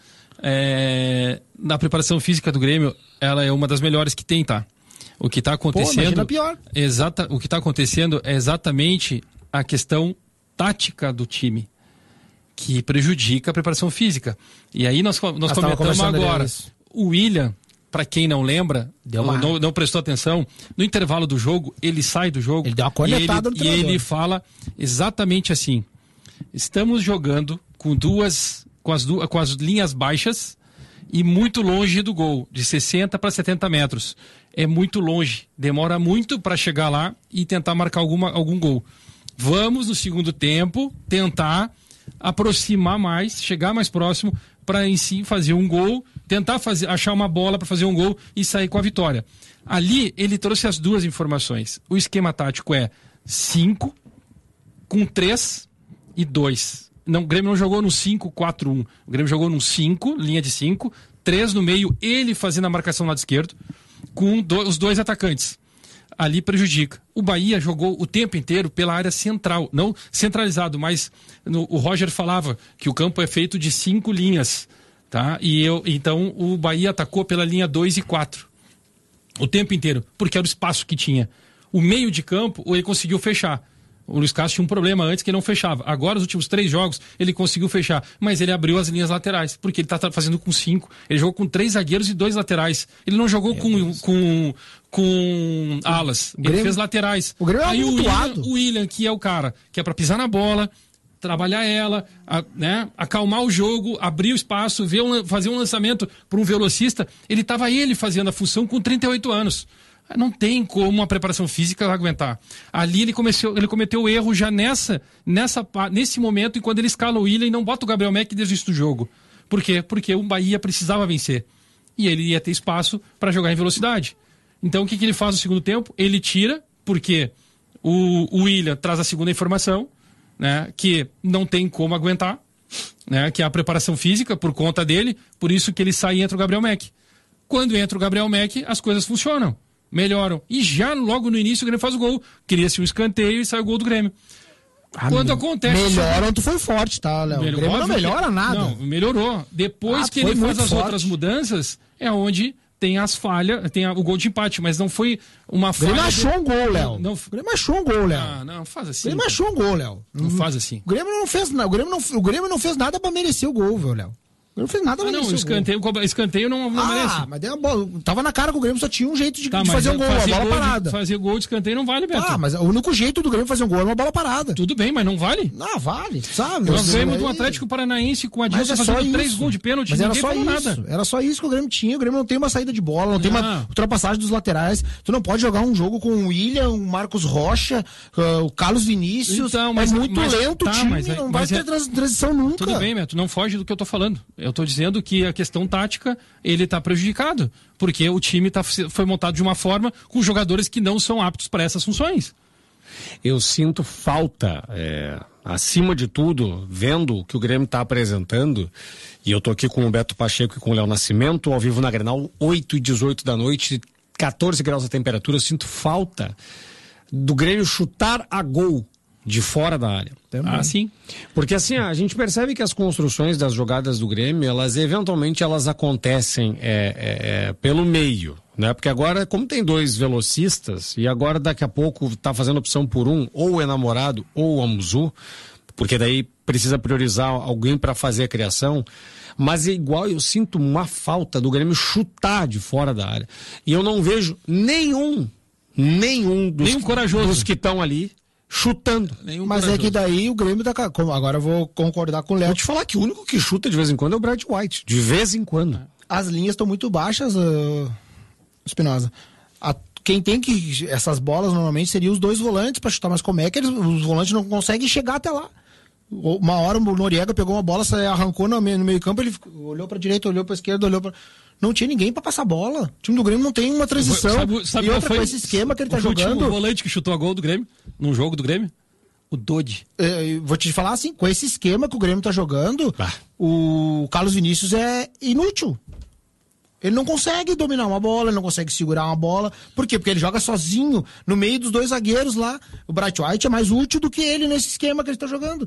[SPEAKER 3] Na preparação física do Grêmio, ela é uma das melhores que tem, tá? O que está acontecendo.
[SPEAKER 2] Pior.
[SPEAKER 3] O que está acontecendo é exatamente a questão tática do time, que prejudica a preparação física. E aí nós comentamos agora. O William, para quem não lembra, não prestou atenção, no intervalo do jogo, ele sai do jogo.
[SPEAKER 2] Ele deu uma cornetada no treinador.
[SPEAKER 3] E ele fala exatamente assim: estamos jogando com as linhas baixas e muito longe do gol, de 60 para 70 metros. É muito longe, demora muito para chegar lá e tentar marcar algum gol. Vamos, no segundo tempo, tentar aproximar mais, chegar mais próximo para em si fazer um gol, tentar achar uma bola para fazer um gol e sair com a vitória. Ali ele trouxe as duas informações. O esquema tático é 5 com 3 e 2. Não, o Grêmio não jogou no 5-4-1. O Grêmio jogou no 5, linha de 5, 3 no meio, ele fazendo a marcação lado esquerdo, com os dois atacantes. Ali prejudica. O Bahia jogou o tempo inteiro pela área central, não centralizado, mas o Roger falava que o campo é feito de 5 linhas, tá? Então o Bahia atacou pela linha 2 e 4 o tempo inteiro, porque era o espaço que tinha. O meio de campo, ele conseguiu fechar. O Luiz Castro tinha um problema antes que não fechava. Agora, os últimos 3 jogos, ele conseguiu fechar. Mas ele abriu as linhas laterais, porque ele está fazendo com 5. Ele jogou com 3 zagueiros e 2 laterais. Ele não jogou com alas. Ele fez laterais.
[SPEAKER 2] O Grêmio
[SPEAKER 3] aí
[SPEAKER 2] o
[SPEAKER 3] William, que é o cara que é para pisar na bola, trabalhar ela, acalmar o jogo, abrir o espaço, fazer um lançamento para um velocista. Ele estava fazendo a função com 38 anos. Não tem como uma preparação física aguentar. Ali ele cometeu o erro já nesse momento, e quando ele escala o William e não bota o Gabriel Mack desde o início do jogo. Por quê? Porque o Bahia precisava vencer. E ele ia ter espaço para jogar em velocidade. Então o que ele faz no segundo tempo? Ele tira, porque o William traz a segunda informação, né, que não tem como aguentar, né, que é a preparação física por conta dele, por isso que ele sai e entra o Gabriel Mack. Quando entra o Gabriel Mack, as coisas funcionam. Melhoram. E já logo no início o Grêmio faz o gol. Cria-se um escanteio e sai o gol do Grêmio. Quando acontece...
[SPEAKER 2] Melhoram, tu foi forte, tá, Léo? O Grêmio não melhora nada.
[SPEAKER 3] Não, melhorou. Depois que ele faz as outras mudanças, é onde tem as falhas, tem o gol de empate, mas não foi uma falha...
[SPEAKER 2] O Grêmio achou um gol, Léo.
[SPEAKER 3] O
[SPEAKER 2] Grêmio achou um gol, Léo.
[SPEAKER 3] Não faz assim.
[SPEAKER 2] O Grêmio achou um gol, Léo.
[SPEAKER 3] Não faz assim.
[SPEAKER 2] O Grêmio não fez nada. O Grêmio não fez nada pra merecer o gol, velho, Léo. Não fez nada.
[SPEAKER 3] Escanteio não merece.
[SPEAKER 2] Mas deu uma bola. Tava na cara que o Grêmio só tinha um jeito de fazer um gol, uma bola parada.
[SPEAKER 3] Fazer gol de escanteio não vale, Beto.
[SPEAKER 2] Mas o único jeito do Grêmio fazer um gol é uma bola parada.
[SPEAKER 3] Tudo bem, mas não vale?
[SPEAKER 2] Não, vale, sabe?
[SPEAKER 3] Nós vemos do Atlético Paranaense com a Adilson fazendo 3 gols de pênalti.
[SPEAKER 2] Mas era só isso. Nada. Era só isso que o Grêmio tinha. O Grêmio não tem uma saída de bola, não tem uma ultrapassagem dos laterais. Tu não pode jogar um jogo com o William, o Marcos Rocha, o Carlos Vinícius. Então, é muito lento o time, não vai ter transição nunca.
[SPEAKER 3] Tudo bem, Beto, não foge do que eu tô falando. Eu tô dizendo que a questão tática, ele está prejudicado, porque o time foi montado de uma forma com jogadores que não são aptos para essas funções.
[SPEAKER 1] Eu sinto falta, acima de tudo, vendo o que o Grêmio está apresentando, e eu tô aqui com o Beto Pacheco e com o Léo Nascimento, ao vivo na Grenal, 8h18 da noite, 14 graus a temperatura. Eu sinto falta do Grêmio chutar a gol de fora da área.
[SPEAKER 3] Sim.
[SPEAKER 1] Porque assim, a gente percebe que as construções das jogadas do Grêmio, elas eventualmente acontecem pelo meio, né? Porque agora, como tem 2 velocistas, e agora daqui a pouco tá fazendo opção por um, ou é Namorado ou o Amuzu, porque daí precisa priorizar alguém para fazer a criação. Mas é igual, eu sinto uma falta do Grêmio chutar de fora da área. E eu não vejo nenhum dos que estão ali chutando.
[SPEAKER 2] Mas é que daí o Grêmio tá... Agora eu vou concordar com o Léo.
[SPEAKER 1] Vou te falar que o único que chuta de vez em quando é o Brad White. De vez em quando.
[SPEAKER 2] as linhas estão muito baixas, Espinosa. Quem tem que... Essas bolas normalmente seriam os dois volantes para chutar, mas como é que os volantes não conseguem chegar até lá? Uma hora o Noriega pegou uma bola, arrancou no meio campo, ele olhou para direita, olhou para esquerda, olhou para... Não tinha ninguém para passar a bola. O time do Grêmio não tem uma transição.
[SPEAKER 3] Sabe
[SPEAKER 2] e outra foi esse esquema que ele tá jogando...
[SPEAKER 3] O volante que chutou a gol do Grêmio, num jogo do Grêmio? O Dodge.
[SPEAKER 2] Vou te falar assim, com esse esquema que o Grêmio tá jogando, o Carlos Vinícius é inútil. Ele não consegue dominar uma bola, ele não consegue segurar uma bola. Por quê? Porque ele joga sozinho, no meio dos dois zagueiros lá. O Bright White é mais útil do que ele nesse esquema que ele tá jogando.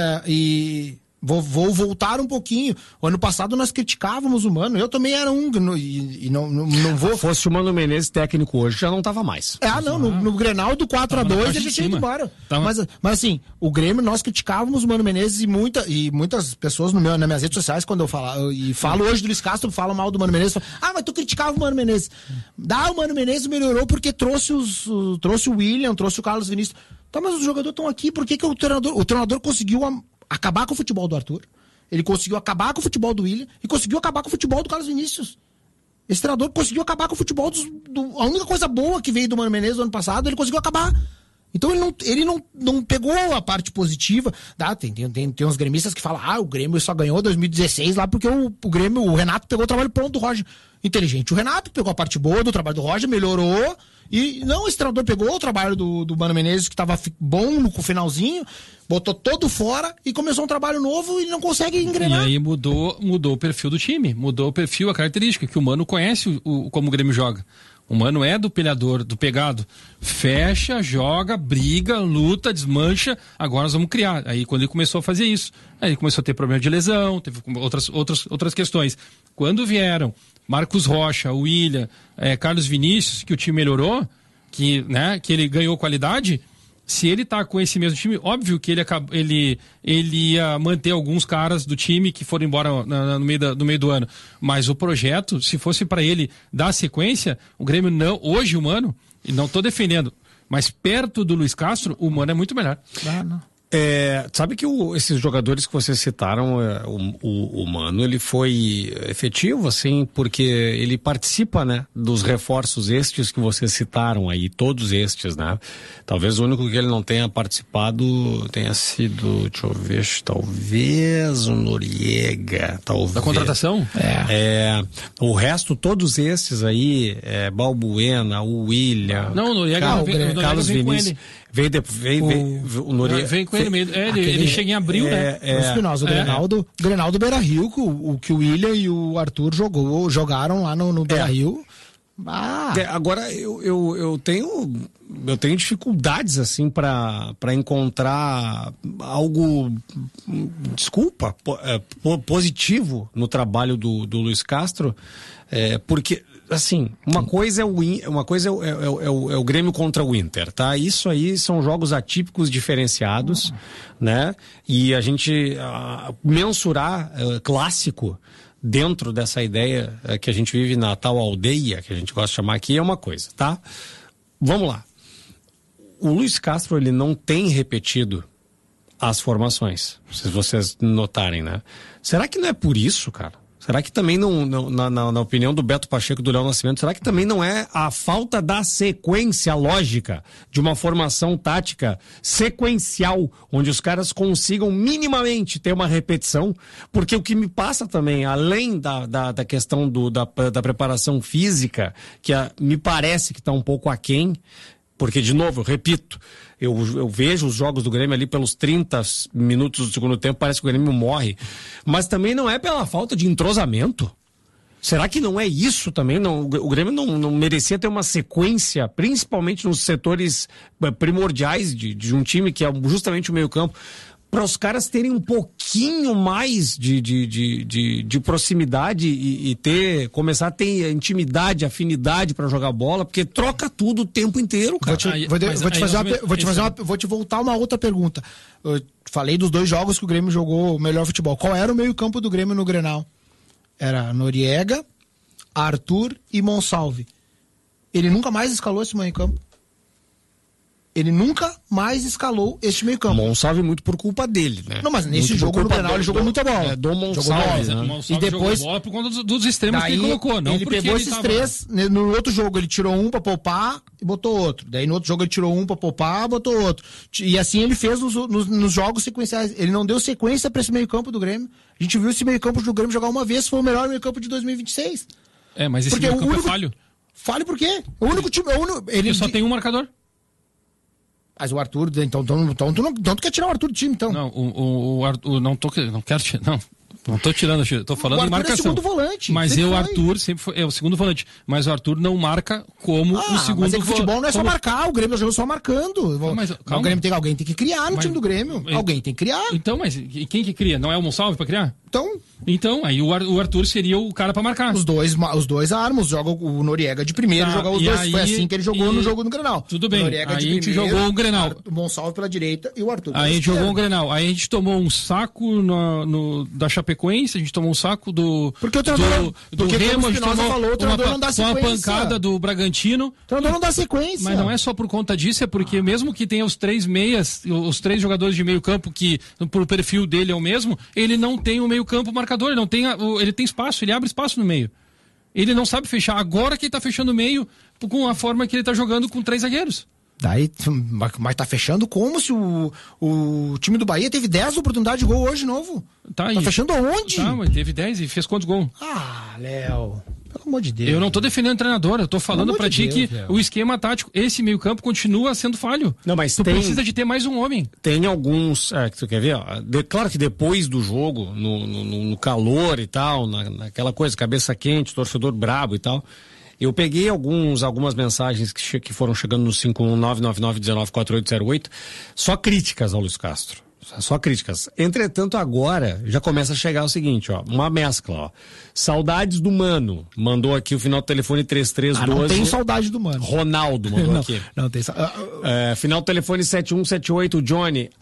[SPEAKER 2] Vou voltar um pouquinho. O ano passado nós criticávamos o Mano. Eu também era um. E não vou.
[SPEAKER 1] Se fosse o Mano Menezes técnico hoje, já não tava mais.
[SPEAKER 2] No Grenal do 4-2 ele já tinha ido embora. Mas assim, o Grêmio, nós criticávamos o Mano Menezes e muitas pessoas nas minhas redes sociais, quando eu falo hoje do Luiz Castro, falam mal do Mano Menezes. Mas tu criticava o Mano Menezes. O Mano Menezes melhorou porque trouxe o William, trouxe o Carlos Vinícius. Tá, mas os jogadores estão aqui, por que o treinador conseguiu acabar com o futebol do Arthur? Ele conseguiu acabar com o futebol do William e conseguiu acabar com o futebol do Carlos Vinícius. Esse treinador conseguiu acabar com o futebol a única coisa boa que veio do Mano Menezes no ano passado, ele conseguiu acabar. Então ele não pegou a parte positiva. Tem uns gremistas que falam, o Grêmio só ganhou 2016 lá porque o Renato pegou o trabalho pronto do Roger. Inteligente. O Renato pegou a parte boa do trabalho do Roger, melhorou. E não, esse treinador pegou o trabalho do Mano Menezes, que estava bom no finalzinho, botou todo fora e começou um trabalho novo e não consegue engrenar.
[SPEAKER 3] E aí mudou o perfil do time, mudou o perfil, a característica, que o Mano conhece como o Grêmio joga. O Mano é do pilhador, do pegado. Fecha, joga, briga, luta, desmancha. Agora nós vamos criar. Aí quando ele começou a fazer isso, aí ele começou a ter problema de lesão, teve outras questões. Quando vieram Marcos Rocha, William, Carlos Vinícius, que o time melhorou, que ele ganhou qualidade, se ele tá com esse mesmo time, óbvio que ele ia manter alguns caras do time que foram embora no meio do ano. Mas o projeto, se fosse para ele dar sequência, o Grêmio não, hoje o Mano, e não tô defendendo, mas perto do Luiz Castro, o Mano é muito melhor.
[SPEAKER 2] Não.
[SPEAKER 1] Sabe que esses jogadores que vocês citaram, o Mano, ele foi efetivo, assim, porque ele participa, né, dos reforços estes que vocês citaram aí, todos estes, né? Talvez o único que ele não tenha participado tenha sido, deixa eu ver, talvez o Noriega, talvez.
[SPEAKER 3] Da contratação?
[SPEAKER 1] O resto, todos estes aí, Balbuena, o William.
[SPEAKER 3] Não, o Noriega,
[SPEAKER 1] Carlos Vinícius. O Noriega.
[SPEAKER 3] Vem com ele mesmo. Ele chega em abril, né?
[SPEAKER 2] O Grenal do Beira-Rio, que o William e o Arthur jogaram lá no Beira-Rio.
[SPEAKER 1] Agora eu tenho dificuldades assim para encontrar algo, desculpa, positivo no trabalho do Luiz Castro, porque assim, uma coisa é o Grêmio contra o Inter, tá? Isso aí são jogos atípicos diferenciados, né? E a gente mensurar clássico dentro dessa ideia que a gente vive na tal aldeia, que a gente gosta de chamar aqui, é uma coisa, tá? Vamos lá. O Luiz Castro, ele não tem repetido as formações, se vocês notarem, né? Será que não é por isso, cara? Será que também na opinião do Beto Pacheco e do Léo Nascimento, será que também não é a falta da sequência lógica de uma formação tática sequencial, onde os caras consigam minimamente ter uma repetição? Porque o que me passa também, além da questão da preparação física, que me parece que está um pouco aquém, porque, de novo, eu repito, eu vejo os jogos do Grêmio ali pelos 30 minutos do segundo tempo, parece que o Grêmio morre. Mas também não é pela falta de entrosamento. Será que não é isso também? Não, o Grêmio não merecia ter uma sequência, principalmente nos setores primordiais de um time que é justamente o meio-campo, para os caras terem um pouquinho mais de proximidade e começar a ter intimidade, afinidade para jogar bola, porque troca tudo o tempo inteiro, cara.
[SPEAKER 2] Vou te voltar uma outra pergunta. Eu falei dos dois jogos que o Grêmio jogou o melhor futebol. Qual era o meio-campo do Grêmio no Grenal? Era Noriega, Arthur e Monsalve. Ele nunca mais escalou esse meio-campo. Ele nunca mais escalou este meio campo.
[SPEAKER 1] Monsalve muito por culpa dele, né?
[SPEAKER 2] Não, mas nesse jogo no Grenal ele jogou muita bola.
[SPEAKER 1] Do Monsalve, né?
[SPEAKER 3] O Monsalve
[SPEAKER 2] E depois-
[SPEAKER 3] jogou bola por conta dos extremos que ele colocou. Não
[SPEAKER 2] ele
[SPEAKER 3] porque
[SPEAKER 2] pegou
[SPEAKER 3] ele
[SPEAKER 2] esses
[SPEAKER 3] tava-
[SPEAKER 2] três, no outro jogo ele tirou um pra poupar e botou outro. Daí no outro jogo ele tirou um pra poupar, botou outro. E assim ele fez nos jogos sequenciais. Ele não deu sequência pra esse meio campo do Grêmio. A gente viu esse meio campo do Grêmio jogar uma vez, foi o melhor meio campo de 2026.
[SPEAKER 3] Mas esse
[SPEAKER 2] Porque
[SPEAKER 3] meio
[SPEAKER 2] o
[SPEAKER 3] campo
[SPEAKER 2] único-
[SPEAKER 3] é falho.
[SPEAKER 2] Fale por quê? O único time...
[SPEAKER 3] Ele só tem um marcador.
[SPEAKER 2] Mas o Arthur, então tu quer tirar o Arthur do time, então.
[SPEAKER 3] Não, o Arthur, não quero tirar, não tô tirando, tô falando
[SPEAKER 2] O
[SPEAKER 3] em
[SPEAKER 2] Arthur é
[SPEAKER 3] marcação.
[SPEAKER 2] segundo volante,
[SPEAKER 3] Mas
[SPEAKER 2] sempre
[SPEAKER 3] o
[SPEAKER 2] foi.
[SPEAKER 3] Arthur sempre foi, é o segundo volante, mas o Arthur não marca como o segundo
[SPEAKER 2] mas é que futebol não é só
[SPEAKER 3] como-
[SPEAKER 2] marcar, o Grêmio jogou só marcando.
[SPEAKER 3] mas,
[SPEAKER 2] o
[SPEAKER 3] calma.
[SPEAKER 2] Grêmio alguém tem que criar no
[SPEAKER 3] Mas-
[SPEAKER 2] time do Grêmio. Alguém tem que criar.
[SPEAKER 3] Então, mas e quem que cria? Não é o Monsalve pra criar?
[SPEAKER 2] Então,
[SPEAKER 3] Aí o Arthur seria o cara pra marcar.
[SPEAKER 2] os dois armas, joga o Noriega de primeiro,
[SPEAKER 3] Tá,
[SPEAKER 2] joga os
[SPEAKER 3] e
[SPEAKER 2] dois.
[SPEAKER 3] aí-
[SPEAKER 2] Foi assim que ele jogou no jogo no Grenal.
[SPEAKER 3] Tudo bem,
[SPEAKER 2] O Noriega
[SPEAKER 3] aí a gente jogou o Grenal.
[SPEAKER 2] O Monsalve pela direita e o Arthur pela
[SPEAKER 3] Aí a gente
[SPEAKER 2] esquerda.
[SPEAKER 3] jogou um Grenal. Aí a gente tomou um saco da Chapecoense, a gente tomou um saco do
[SPEAKER 2] Porque o treinador-
[SPEAKER 3] do
[SPEAKER 2] porque como
[SPEAKER 3] Remo,
[SPEAKER 2] o
[SPEAKER 3] a gente
[SPEAKER 2] Espinosa
[SPEAKER 3] tomou
[SPEAKER 2] falou, o treinador não dá
[SPEAKER 3] uma
[SPEAKER 2] sequência.
[SPEAKER 3] pancada do Bragantino.
[SPEAKER 2] O treinador não dá sequência.
[SPEAKER 3] Mas não é só por conta disso, é porque mesmo que tenha os três meias, os três jogadores de meio campo que pro perfil dele é o mesmo, ele não tem o meio campo marcador, ele tem espaço, ele abre espaço no meio. Ele não sabe fechar. Agora que ele tá fechando o meio com a forma que ele tá jogando com três zagueiros.
[SPEAKER 2] Daí, mas tá fechando como se o time do Bahia teve 10 oportunidades de gol hoje de novo.
[SPEAKER 3] Tá aí.
[SPEAKER 2] Tá fechando aonde?
[SPEAKER 3] Tá, mas teve 10 e fez quantos gols?
[SPEAKER 2] Ah, Léo. Pelo amor de Deus.
[SPEAKER 3] Eu não tô defendendo o treinador, eu tô falando
[SPEAKER 2] Pelo
[SPEAKER 3] pra
[SPEAKER 2] amor
[SPEAKER 3] ti
[SPEAKER 2] de
[SPEAKER 3] que
[SPEAKER 2] Deus, Léo.
[SPEAKER 3] o esquema tático, esse meio campo continua sendo falho.
[SPEAKER 1] Não, mas
[SPEAKER 3] tu
[SPEAKER 1] tem-
[SPEAKER 3] precisa de ter mais um homem.
[SPEAKER 1] Tem alguns, que tu quer ver, ó, claro que depois do jogo, no calor e tal, naquela coisa, cabeça quente, torcedor brabo e tal, eu peguei algumas mensagens que foram chegando no 51999194808, só críticas ao Luiz Castro. Só críticas. Entretanto, agora já começa a chegar o seguinte, ó, uma mescla, ó. Saudades do Mano. Mandou aqui o final do telefone 3312.
[SPEAKER 2] não tenho saudade do Mano.
[SPEAKER 1] Ronaldo mandou
[SPEAKER 2] Não,
[SPEAKER 1] aqui.
[SPEAKER 2] não tem saudade.
[SPEAKER 1] Final do telefone 7178, Johnny.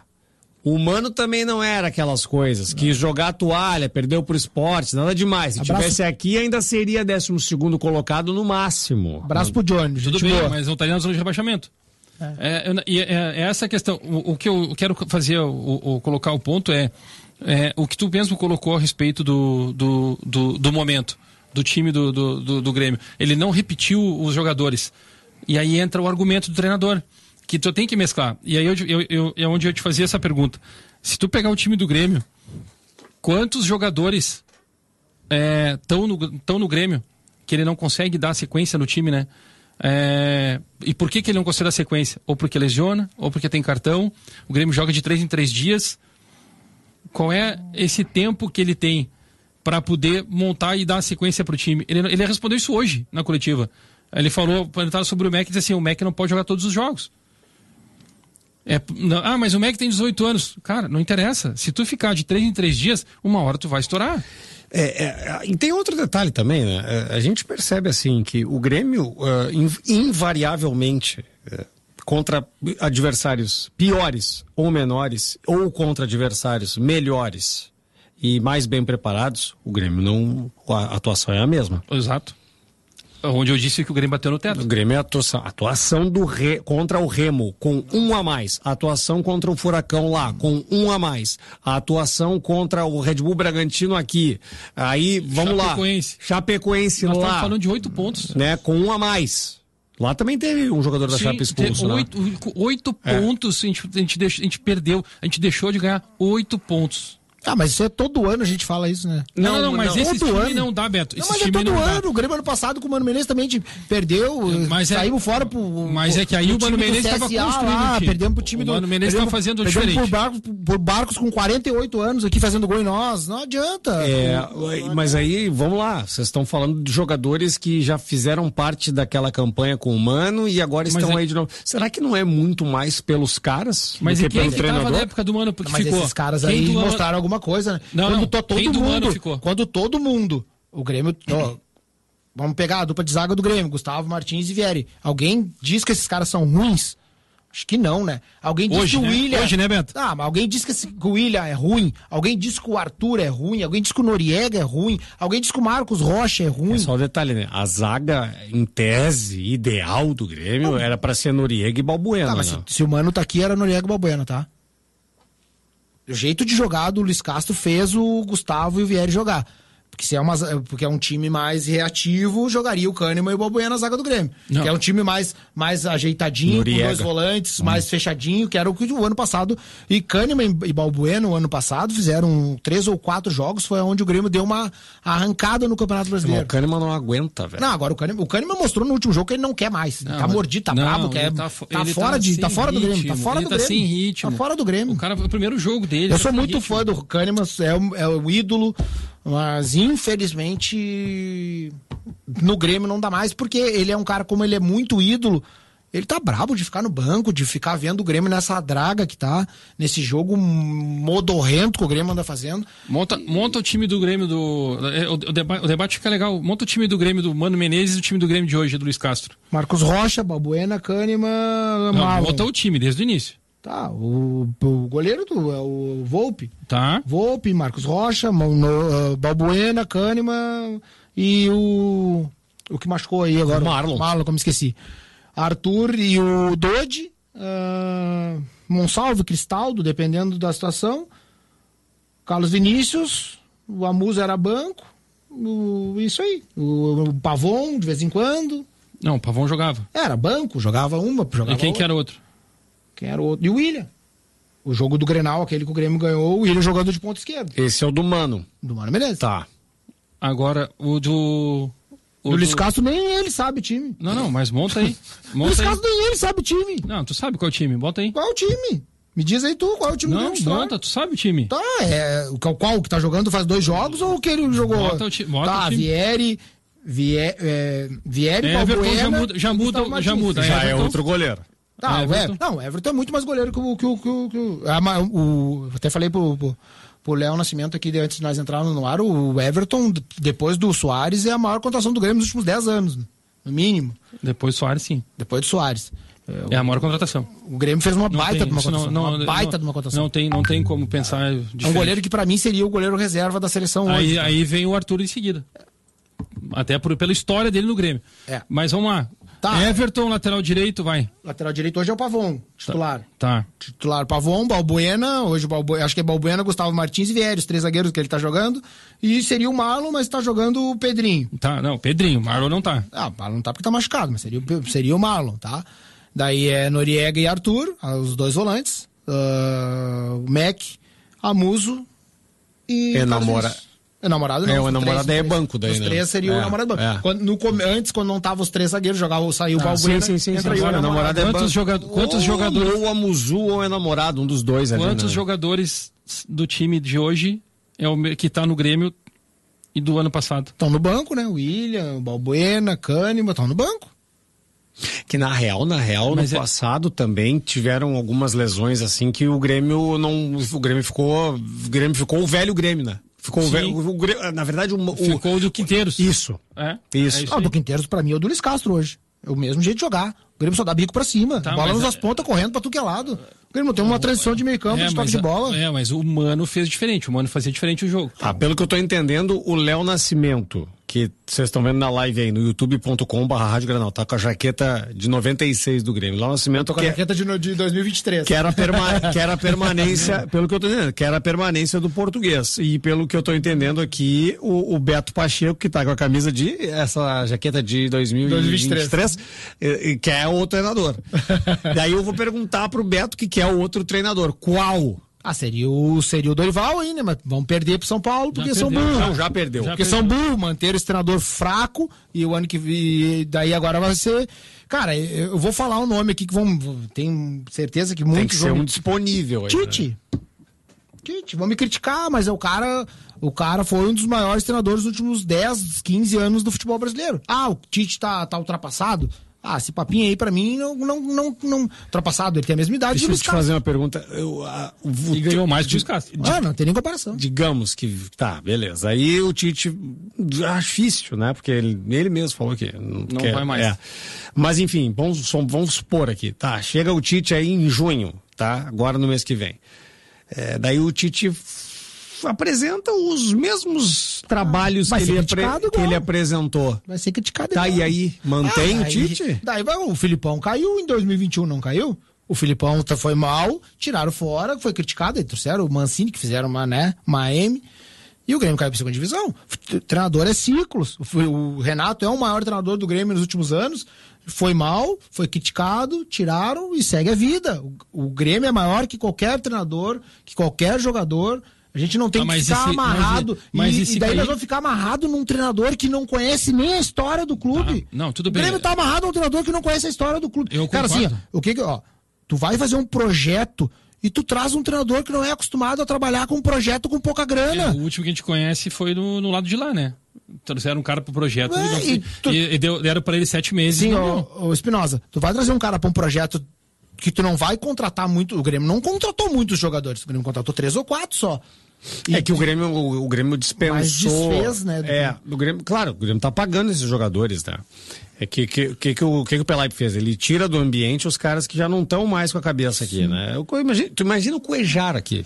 [SPEAKER 1] O Mano também não era aquelas coisas. Quis jogar a toalha, perdeu pro esporte, nada demais. Se
[SPEAKER 2] Abraço.
[SPEAKER 1] tivesse aqui, ainda seria 12º colocado no máximo.
[SPEAKER 2] Abraço pro Johnny,
[SPEAKER 3] Tudo
[SPEAKER 2] gente
[SPEAKER 3] bem,
[SPEAKER 2] boa.
[SPEAKER 3] mas não estaria na zona de rebaixamento. É essa a questão. O que eu quero fazer, colocar o ponto é o que tu mesmo colocou a respeito do momento, do time do Grêmio. Ele não repetiu os jogadores. E aí entra o argumento do treinador, que tu tem que mesclar. E aí é onde eu te fazia essa pergunta. Se tu pegar o time do Grêmio, quantos jogadores estão no Grêmio que ele não consegue dar sequência no time, né? E por que ele não consegue dar sequência? Ou porque lesiona, ou porque tem cartão. O Grêmio joga de 3 em 3 dias. Qual é esse tempo que ele tem para poder montar e dar sequência para o time? Ele respondeu isso hoje na coletiva. Ele falou, perguntaram sobre o MEC, e disse assim, o MEC não pode jogar todos os jogos. Mas o MEC tem 18 anos. Cara, não interessa. Se tu ficar de 3 em 3 dias, uma hora tu vai estourar.
[SPEAKER 1] E tem outro detalhe também, né? A gente percebe assim que o Grêmio, invariavelmente, contra adversários piores ou menores, ou contra adversários melhores e mais bem preparados, o Grêmio não. A atuação é a mesma.
[SPEAKER 3] Exato. Onde eu disse que o Grêmio bateu no teto.
[SPEAKER 1] O Grêmio é a atuação contra o Remo, com 1 a mais. A atuação contra o Furacão lá, com 1 a mais. A atuação contra o Red Bull Bragantino aqui. Aí, vamos Chapecoense
[SPEAKER 3] Nós
[SPEAKER 1] lá.
[SPEAKER 3] estamos falando de 8 pontos.
[SPEAKER 1] Né, com 1 a mais. Lá também teve um jogador da Chape expulso, né?
[SPEAKER 3] 8 pontos a gente perdeu. A gente deixou de ganhar 8 pontos.
[SPEAKER 2] Mas isso é todo ano a gente fala isso, né?
[SPEAKER 3] Não, mas esse
[SPEAKER 2] todo
[SPEAKER 3] time
[SPEAKER 2] ano.
[SPEAKER 3] não dá, Beto.
[SPEAKER 2] Não,
[SPEAKER 3] Esse
[SPEAKER 2] mas é
[SPEAKER 3] time
[SPEAKER 2] todo
[SPEAKER 3] não dá.
[SPEAKER 2] ano. O Grêmio ano passado com o Mano Menezes também a gente perdeu, saímos fora pro...
[SPEAKER 3] Mas é que aí o Mano Menezes estava construindo
[SPEAKER 2] lá,
[SPEAKER 3] o time.
[SPEAKER 2] perdemos pro time
[SPEAKER 3] O Mano Menezes estava fazendo diferente.
[SPEAKER 2] Por Barcos com 48 anos aqui fazendo gol em nós. Não adianta.
[SPEAKER 1] Mas aí, vamos lá. Vocês estão falando de jogadores que já fizeram parte daquela campanha com o Mano e agora estão aí de novo. Será que não é muito mais pelos caras
[SPEAKER 3] mas
[SPEAKER 1] do que
[SPEAKER 3] quem
[SPEAKER 1] pelo treinador?
[SPEAKER 3] Estava na época do Mano porque
[SPEAKER 2] mas
[SPEAKER 3] ficou?
[SPEAKER 2] Esses caras aí mostraram alguma coisa, né? Quando todo mundo, o Grêmio, vamos pegar a dupla de zaga do Grêmio, Gustavo Martins e Vieri. Alguém diz que esses caras são ruins? Acho que não, né? Alguém disse
[SPEAKER 3] Hoje,
[SPEAKER 2] que o
[SPEAKER 3] né?
[SPEAKER 2] William...
[SPEAKER 3] Hoje, né, Beto?
[SPEAKER 2] Ah, mas alguém disse que o William é ruim. Alguém disse que o Arthur é ruim. Alguém disse que o Noriega é ruim. Alguém disse que o Marcos Rocha é ruim.
[SPEAKER 1] É só o detalhe, né? A zaga, em tese, ideal do Grêmio era pra ser Noriega e Balbuena.
[SPEAKER 2] Tá, mas
[SPEAKER 1] né?
[SPEAKER 2] se o Mano tá aqui, era Noriega e Balbuena, tá? O jeito de jogar do Luiz Castro fez o Gustavo e o Vieri jogar. Porque é um time mais reativo, jogaria o Kahneman e o Balbuena na zaga do Grêmio.
[SPEAKER 3] Não.
[SPEAKER 2] Que é um time mais ajeitadinho,
[SPEAKER 1] Noriega.
[SPEAKER 2] com dois volantes, mais fechadinho, que era o que o ano passado. E Kahneman e Balbuena, o ano passado, fizeram 3 ou 4 jogos, foi onde o Grêmio deu uma arrancada no Campeonato
[SPEAKER 1] Mas
[SPEAKER 2] Brasileiro.
[SPEAKER 1] o Kahneman não aguenta, velho.
[SPEAKER 2] Não, agora o Kahneman mostrou no último jogo que ele não quer mais.
[SPEAKER 3] Não,
[SPEAKER 2] tá mordido, tá
[SPEAKER 3] não,
[SPEAKER 2] brabo,
[SPEAKER 3] ele
[SPEAKER 2] quer.
[SPEAKER 3] tá
[SPEAKER 2] Tá fora
[SPEAKER 3] sem
[SPEAKER 2] do Grêmio. Tá
[SPEAKER 3] ritmo,
[SPEAKER 2] fora
[SPEAKER 3] ele
[SPEAKER 2] do
[SPEAKER 3] tá
[SPEAKER 2] Grêmio.
[SPEAKER 3] sem ritmo.
[SPEAKER 2] Tá fora do Grêmio.
[SPEAKER 3] O cara, o primeiro jogo dele.
[SPEAKER 2] Eu
[SPEAKER 3] tá
[SPEAKER 2] sou
[SPEAKER 3] sem
[SPEAKER 2] muito
[SPEAKER 3] ritmo.
[SPEAKER 2] fã do Kahneman, é o ídolo, mas infelizmente no Grêmio não dá mais, porque ele é um cara, como ele é muito ídolo, ele tá brabo de ficar no banco, de ficar vendo o Grêmio nessa draga que tá, nesse jogo modorrento que o Grêmio anda fazendo.
[SPEAKER 3] Monta o time do Grêmio do... O debate fica legal. Monta o time do Grêmio do Mano Menezes e o time do Grêmio de hoje, do Luiz Castro.
[SPEAKER 2] Marcos Rocha, Balbuena, Kahneman,
[SPEAKER 3] Não,
[SPEAKER 2] Marlon.
[SPEAKER 3] monta o time desde o início.
[SPEAKER 2] Tá, o goleiro é o Volpe.
[SPEAKER 3] Tá?
[SPEAKER 2] Volpe, Marcos Rocha, Balbuena, Kahneman e o que machucou aí agora.
[SPEAKER 1] Marlon,
[SPEAKER 2] como me esqueci. Arthur e o Dodi, Monsalvo, Cristaldo, dependendo da situação. Carlos Vinícius, o Amuso era banco, isso aí. O Pavon, de vez em quando.
[SPEAKER 3] Não, o Pavão jogava.
[SPEAKER 2] Era banco, jogava
[SPEAKER 3] E quem
[SPEAKER 2] outra.
[SPEAKER 3] que era outro?
[SPEAKER 2] Quem era o outro? E o William. O jogo do Grenal, aquele que o Grêmio ganhou, o William jogando de ponta esquerda.
[SPEAKER 1] Esse é o do Mano.
[SPEAKER 2] Do Mano Menezes.
[SPEAKER 1] Tá.
[SPEAKER 3] Agora, o do...
[SPEAKER 2] O Luiz Castro nem ele sabe o time.
[SPEAKER 3] Não, mas monta aí.
[SPEAKER 2] O Luiz
[SPEAKER 3] Monta aí.
[SPEAKER 2] Castro nem ele sabe o time.
[SPEAKER 3] Não, tu sabe qual é o time, bota aí.
[SPEAKER 2] Qual é o time? Me diz aí tu, qual é o time do
[SPEAKER 3] Não,
[SPEAKER 2] Grêmio titular?
[SPEAKER 3] monta, tu sabe o time.
[SPEAKER 2] Tá, qual que tá jogando faz 2 jogos ou o que ele jogou?
[SPEAKER 3] Bota o
[SPEAKER 2] Tá,
[SPEAKER 3] o time.
[SPEAKER 2] Vieri,
[SPEAKER 3] Everton
[SPEAKER 2] Balbuena,
[SPEAKER 3] já
[SPEAKER 2] e Gustavo
[SPEAKER 3] muda.
[SPEAKER 2] Martins.
[SPEAKER 1] Já é
[SPEAKER 3] Everton.
[SPEAKER 1] outro goleiro.
[SPEAKER 2] Tá,
[SPEAKER 3] Everton.
[SPEAKER 2] o Everton é muito mais goleiro que o até falei pro Léo Nascimento aqui, antes de nós entrarmos no ar, o Everton, depois do Soares, é a maior contratação do Grêmio nos últimos 10 anos, no mínimo.
[SPEAKER 3] Depois Soares, sim.
[SPEAKER 2] Depois do Soares.
[SPEAKER 3] É a maior contratação.
[SPEAKER 2] O Grêmio fez uma
[SPEAKER 3] Não
[SPEAKER 2] baita
[SPEAKER 3] tem-
[SPEAKER 2] de uma
[SPEAKER 3] isso
[SPEAKER 2] contratação. uma baita de uma contratação.
[SPEAKER 3] Não tem como pensar diferente.
[SPEAKER 2] É um goleiro que pra mim seria o goleiro reserva da seleção hoje.
[SPEAKER 3] Aí vem o Arthur em seguida. Até pela história dele no Grêmio.
[SPEAKER 2] É.
[SPEAKER 3] Mas vamos lá.
[SPEAKER 2] Tá.
[SPEAKER 3] Everton, lateral direito, vai.
[SPEAKER 2] Lateral direito hoje é o Pavon, titular.
[SPEAKER 3] Tá.
[SPEAKER 2] Titular Pavon, Balbuena, hoje acho que é Balbuena, Gustavo Martins e Vieri, os 3 zagueiros que ele tá jogando. E seria o Marlon, mas tá jogando o Pedrinho.
[SPEAKER 3] Tá, não, Pedrinho, Marlon não tá.
[SPEAKER 2] Ah, o Marlon não tá porque tá machucado, mas seria o Marlon, tá? Daí é Noriega e Arthur, os 2 volantes. O Mac, Amuso e... Enamorado não.
[SPEAKER 1] O enamorado é banco daí,
[SPEAKER 2] os
[SPEAKER 1] né?
[SPEAKER 2] 3 seria o namorado banco.
[SPEAKER 1] É.
[SPEAKER 2] Antes, quando não tava os 3 zagueiros, saiu o Balbuena.
[SPEAKER 1] Sim.
[SPEAKER 2] entra aí o
[SPEAKER 1] Agora,
[SPEAKER 2] namorado.
[SPEAKER 1] é
[SPEAKER 3] Quantos
[SPEAKER 1] banco.
[SPEAKER 3] jogadores...
[SPEAKER 1] Ou a Muzu ou o enamorado, um dos dois ali.
[SPEAKER 3] Quantos
[SPEAKER 1] né?
[SPEAKER 3] jogadores do time de hoje é o que tá no Grêmio e do ano passado?
[SPEAKER 2] Estão no banco, né? O William, o Balbuena, Kahneman, estão no banco.
[SPEAKER 1] Que na real,
[SPEAKER 3] Mas
[SPEAKER 1] no passado também tiveram algumas lesões assim que o Grêmio não. O Grêmio ficou o velho Grêmio, né? Ficou o
[SPEAKER 3] Sim.
[SPEAKER 1] velho. O Grêmio, na verdade,
[SPEAKER 3] Ficou do Quinteiros.
[SPEAKER 1] Isso.
[SPEAKER 3] É?
[SPEAKER 1] Isso.
[SPEAKER 3] É
[SPEAKER 2] Ah, o do Quinteiros, pra mim, é o do Luiz Castro hoje. É o mesmo jeito de jogar. O Grêmio só dá bico pra cima.
[SPEAKER 3] Tá,
[SPEAKER 2] bola
[SPEAKER 3] mas
[SPEAKER 2] nas pontas, correndo pra tudo que é lado. O Grêmio não tem uma transição de meio campo, de toque de bola.
[SPEAKER 3] Mas o Mano fez diferente. O Mano fazia diferente o jogo.
[SPEAKER 1] Ah, pelo que eu tô entendendo, o Léo Nascimento, que vocês estão vendo na live aí, no youtube.com/Rádio Granal, tá com a jaqueta de 96 do Grêmio. Léo Nascimento,
[SPEAKER 2] Tô com a jaqueta de 2023.
[SPEAKER 1] que era a permanência, pelo que eu tô entendendo, que era a permanência do português. E pelo que eu tô entendendo aqui, o Beto Pacheco, que tá com a camisa essa jaqueta de 2023, que é o treinador. Daí eu vou perguntar pro Beto que é o outro treinador. Qual?
[SPEAKER 2] Ah, seria o Dorival aí, né? Mas vão perder pro São Paulo porque são
[SPEAKER 3] perdeu.
[SPEAKER 2] burros.
[SPEAKER 1] Não, já perdeu.
[SPEAKER 2] Porque são burros, manter esse treinador fraco e o ano que vem, daí agora vai ser... Cara, eu vou falar um nome aqui que tenho certeza que
[SPEAKER 1] Tem que
[SPEAKER 2] muitos
[SPEAKER 1] ser
[SPEAKER 2] vão...
[SPEAKER 1] um disponível aí.
[SPEAKER 2] Tite. Tite, vão me criticar, mas o cara foi um dos maiores treinadores dos últimos 10, 15 anos do futebol brasileiro. Ah, o Tite tá ultrapassado? esse papinho aí pra mim não ultrapassado, ele tem a mesma idade.
[SPEAKER 1] Deixa eu te fazer uma pergunta.
[SPEAKER 3] E ganhou mais que o Luiz Castro.
[SPEAKER 2] Não tem nem comparação.
[SPEAKER 1] Digamos que, tá, beleza. Aí o Tite, acho difícil, né? Porque ele mesmo falou que não quer,
[SPEAKER 3] vai mais.
[SPEAKER 1] Mas enfim, vamos supor aqui, tá? Chega o Tite aí em junho, tá? Agora no mês que vem. Daí o Tite apresenta os mesmos trabalhos que ele apresentou.
[SPEAKER 2] Vai ser criticado.
[SPEAKER 1] Tá, e aí? Mantém o Tite?
[SPEAKER 2] Daí o Filipão caiu em 2021, não caiu? O Filipão foi mal, tiraram fora, foi criticado, aí trouxeram o Mancini, que fizeram uma M, e o Grêmio caiu pra segunda divisão. O treinador é ciclos. O Renato é o maior treinador do Grêmio nos últimos anos, foi mal, foi criticado, tiraram e segue a vida. O Grêmio é maior que qualquer treinador, que qualquer jogador. A gente não tem que ficar amarrado. E daí nós vamos ficar amarrado num treinador que não conhece nem a história do clube.
[SPEAKER 3] Não, tudo bem.
[SPEAKER 2] O Grêmio tá amarrado a um treinador que não conhece a história do clube.
[SPEAKER 3] Cara,
[SPEAKER 2] assim, tu vai fazer um projeto e tu traz um treinador que não é acostumado a trabalhar com um projeto com pouca grana.
[SPEAKER 3] O último que a gente conhece foi no lado de lá, né? Trouxeram um cara pro projeto e deram pra ele 7 meses.
[SPEAKER 2] Sim, ô Espinosa, tu vai trazer um cara pra um projeto que tu não vai contratar muito. O Grêmio não contratou muitos jogadores, o Grêmio contratou 3 ou 4 só.
[SPEAKER 1] Que o Grêmio dispensou.
[SPEAKER 2] Mas desfez, né?
[SPEAKER 1] Do Grêmio, claro, o Grêmio tá pagando esses jogadores, né? Que o Pelaipe fez? Ele tira do ambiente os caras que já não estão mais com a cabeça aqui, né? Tu imagina o Cuejar aqui.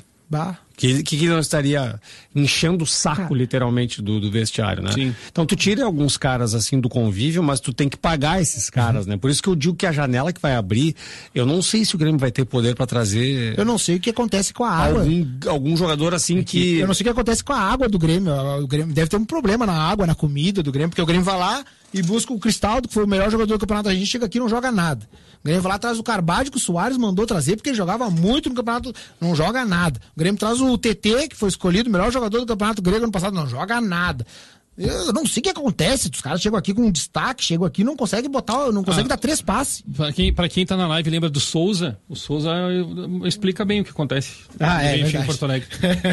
[SPEAKER 1] Que não estaria enchendo o saco, literalmente, do vestiário, né?
[SPEAKER 3] Sim.
[SPEAKER 1] Então tu tira alguns caras, assim, do convívio, mas tu tem que pagar esses caras, né? Por isso que eu digo que a janela que vai abrir, eu não sei se o Grêmio vai ter poder pra trazer...
[SPEAKER 2] Eu não sei o que acontece com a água.
[SPEAKER 1] Algum jogador, assim, que...
[SPEAKER 2] Eu não sei o que acontece com a água do Grêmio. O Grêmio deve ter um problema na água, na comida do Grêmio, porque o Grêmio vai lá e busca o Cristaldo, que foi o melhor jogador do campeonato. A gente chega aqui e não joga nada. O Grêmio vai lá, traz o Carbade, que o Soares mandou trazer, porque ele jogava muito no campeonato, não joga nada. O Grêmio traz o TT, que foi escolhido o melhor jogador do campeonato grego ano passado, não joga nada. Eu não sei o que acontece, os caras chegam aqui com um destaque, chegam aqui e não conseguem dar 3 passes.
[SPEAKER 3] Pra quem tá na live lembra do Souza, o Souza explica bem o que acontece.
[SPEAKER 2] Em
[SPEAKER 3] Porto Alegre.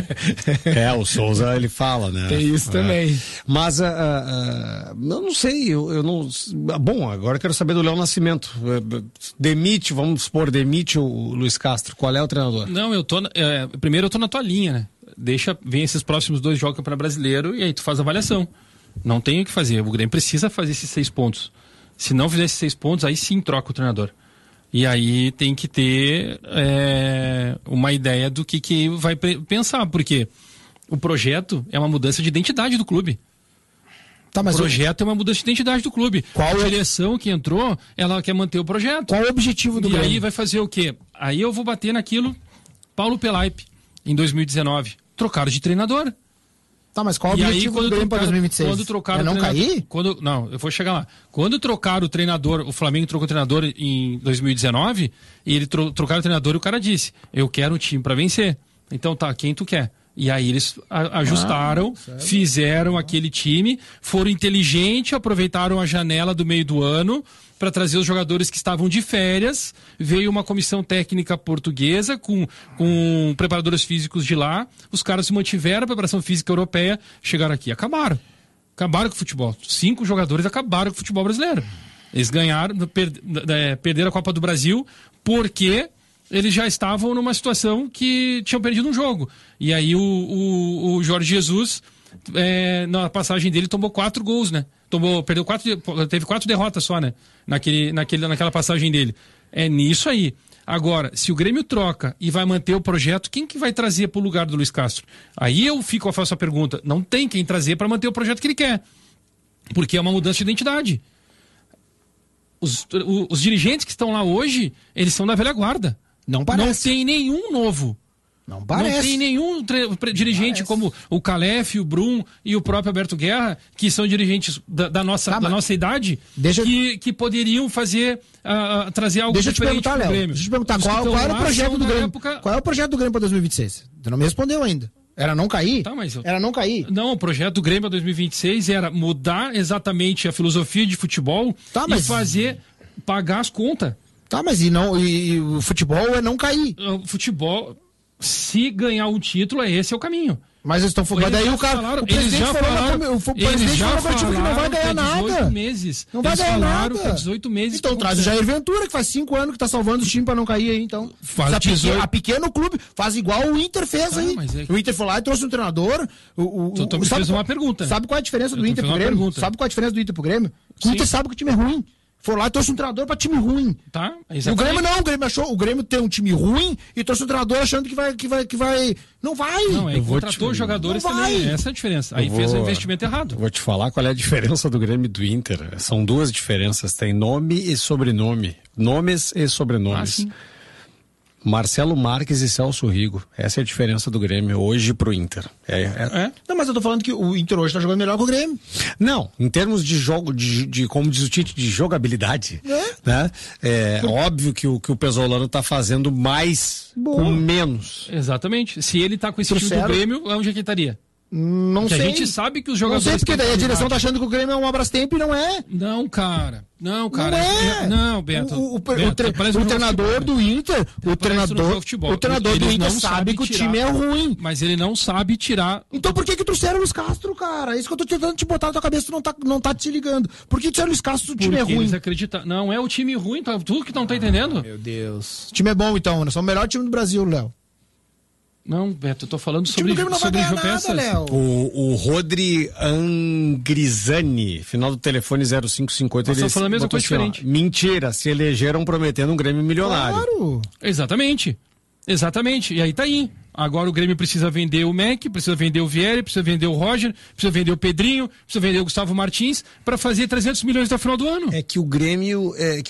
[SPEAKER 1] O Souza, ele fala, né?
[SPEAKER 2] Tem isso também.
[SPEAKER 1] Mas, eu não sei, eu não... Bom, agora eu quero saber do Léo Nascimento. Demite o Luiz Castro, qual é o treinador?
[SPEAKER 3] Não, primeiro eu tô na tua linha, né? Vem esses próximos 2 jogos para brasileiro e aí tu faz a avaliação. Não tem o que fazer. O Grêmio precisa fazer esses 6 pontos. Se não fizer esses 6 pontos, aí sim troca o treinador. E aí tem que ter uma ideia do que vai pensar, porque o projeto é uma mudança de identidade do clube.
[SPEAKER 2] Mas
[SPEAKER 3] o projeto é uma mudança de identidade do clube. A direção que entrou, ela quer manter o projeto.
[SPEAKER 2] Qual é o objetivo do Grêmio?
[SPEAKER 3] E aí vai fazer o quê? Aí eu vou bater naquilo, Paulo Pelaipe, em 2019. Trocaram de treinador.
[SPEAKER 2] Mas qual é o objetivo do Grêmio para 2026?
[SPEAKER 3] Quando trocaram
[SPEAKER 2] não cair?
[SPEAKER 3] Não, eu vou chegar lá. Quando trocaram o treinador, o Flamengo trocou o treinador em 2019, e ele trocaram o treinador e o cara disse, eu quero um time para vencer. Então quem tu quer? E aí eles ajustaram, fizeram aquele time, foram inteligentes, aproveitaram a janela do meio do ano para trazer os jogadores que estavam de férias. Veio uma comissão técnica portuguesa com preparadores físicos de lá. Os caras se mantiveram a preparação física europeia, chegaram aqui, acabaram com o futebol. 5 jogadores acabaram com o futebol brasileiro. Eles ganharam, perderam a Copa do Brasil porque eles já estavam numa situação que tinham perdido um jogo. E aí o Jorge Jesus, na passagem dele, tomou 4 gols, né? Teve 4 derrotas só, né? Naquela passagem dele. É nisso aí. Agora, se o Grêmio troca e vai manter o projeto, quem que vai trazer pro lugar do Luiz Castro? Aí eu faço a pergunta. Não tem quem trazer para manter o projeto que ele quer. Porque é uma mudança de identidade. Os dirigentes que estão lá hoje, eles são da velha guarda.
[SPEAKER 2] Não parece.
[SPEAKER 3] Não tem nenhum novo.
[SPEAKER 2] Não parece.
[SPEAKER 3] Não tem nenhum dirigente como o Calef, o Brum e o próprio Alberto Guerra, que são dirigentes da nossa idade, que poderiam trazer algo diferente pro Grêmio.
[SPEAKER 2] Deixa eu te perguntar, qual era o projeto do Grêmio? Qual é o projeto do Grêmio para 2026? Você não me respondeu ainda. Era não cair? Era não cair.
[SPEAKER 3] Não, o projeto do Grêmio para 2026 era mudar exatamente a filosofia de futebol e pagar as contas.
[SPEAKER 2] Mas e o futebol é não cair.
[SPEAKER 3] O futebol, se ganhar um título, esse é o caminho.
[SPEAKER 2] Mas eles estão falando. Daí o cara. O presidente falou pra time que não vai ganhar nada.
[SPEAKER 3] 18 meses.
[SPEAKER 2] Não vai ganhar nada.
[SPEAKER 3] Que é 18 meses.
[SPEAKER 2] Então traz o Jair Ventura, que faz 5 anos que tá salvando os times pra não cair aí, então. A pequeno clube faz igual o Inter fez aí. O Inter foi lá e trouxe um treinador.
[SPEAKER 3] Tu me fez uma pergunta.
[SPEAKER 2] Sabe qual é a diferença do Inter pro Grêmio? Sabe qual é a diferença do Inter pro Grêmio? O Inter sabe que o time é ruim. Foi lá e trouxe um treinador pra time ruim.
[SPEAKER 3] Tá,
[SPEAKER 2] o Grêmio não, o Grêmio achou, o Grêmio tem um time ruim e trouxe um treinador achando que vai. Não vai!
[SPEAKER 3] Não, contratou jogadores também. Essa é a diferença. Aí fez o investimento errado.
[SPEAKER 1] Vou te falar qual é a diferença do Grêmio e do Inter. São duas diferenças. Tem nome e sobrenome. Nomes e sobrenomes. Marcelo Marques e Celso Rigo. Essa é a diferença do Grêmio hoje pro Inter.
[SPEAKER 2] Não, mas eu tô falando que o Inter hoje tá jogando melhor que o Grêmio.
[SPEAKER 1] Não, em termos de jogo, de como diz o Tite, de jogabilidade, né? Óbvio que o Pesolano tá fazendo mais com menos.
[SPEAKER 3] Exatamente. Se ele tá com esse time do Grêmio, onde é que ele estaria?
[SPEAKER 2] Não sei.
[SPEAKER 3] A gente sabe que os jogadores...
[SPEAKER 2] Não sei, porque daí a direção tá achando que o Grêmio é um Abrastemp e não é.
[SPEAKER 3] Não, cara. Não, Beto.
[SPEAKER 2] O treinador do Inter, o treinador do Inter sabe que o time é ruim.
[SPEAKER 3] Mas ele não sabe tirar...
[SPEAKER 2] Então por que trouxeram o Luiz Castro, cara? É isso que eu tô tentando te botar na tua cabeça, tu não tá te ligando. Por que trouxeram o Luiz Castro se o time é ruim?
[SPEAKER 3] Eles acreditam. Não, é o time ruim, tu que não tá entendendo.
[SPEAKER 2] Meu Deus. O time é bom então, né? São o melhor time do Brasil, Léo.
[SPEAKER 3] Não, Beto, eu tô falando sobre
[SPEAKER 2] o
[SPEAKER 3] peças.
[SPEAKER 1] O Rodri Angrisani, final do telefone 0558.
[SPEAKER 3] Nós estamos falando a mesma coisa diferente.
[SPEAKER 1] Mentira, se elegeram prometendo um Grêmio milionário.
[SPEAKER 2] Claro.
[SPEAKER 3] Exatamente. E aí tá aí. Agora o Grêmio precisa vender o Mac, precisa vender o Vieri, precisa vender o Roger, precisa vender o Pedrinho, precisa vender o Gustavo Martins para fazer 300 milhões até o final do ano.
[SPEAKER 1] É que o Grêmio,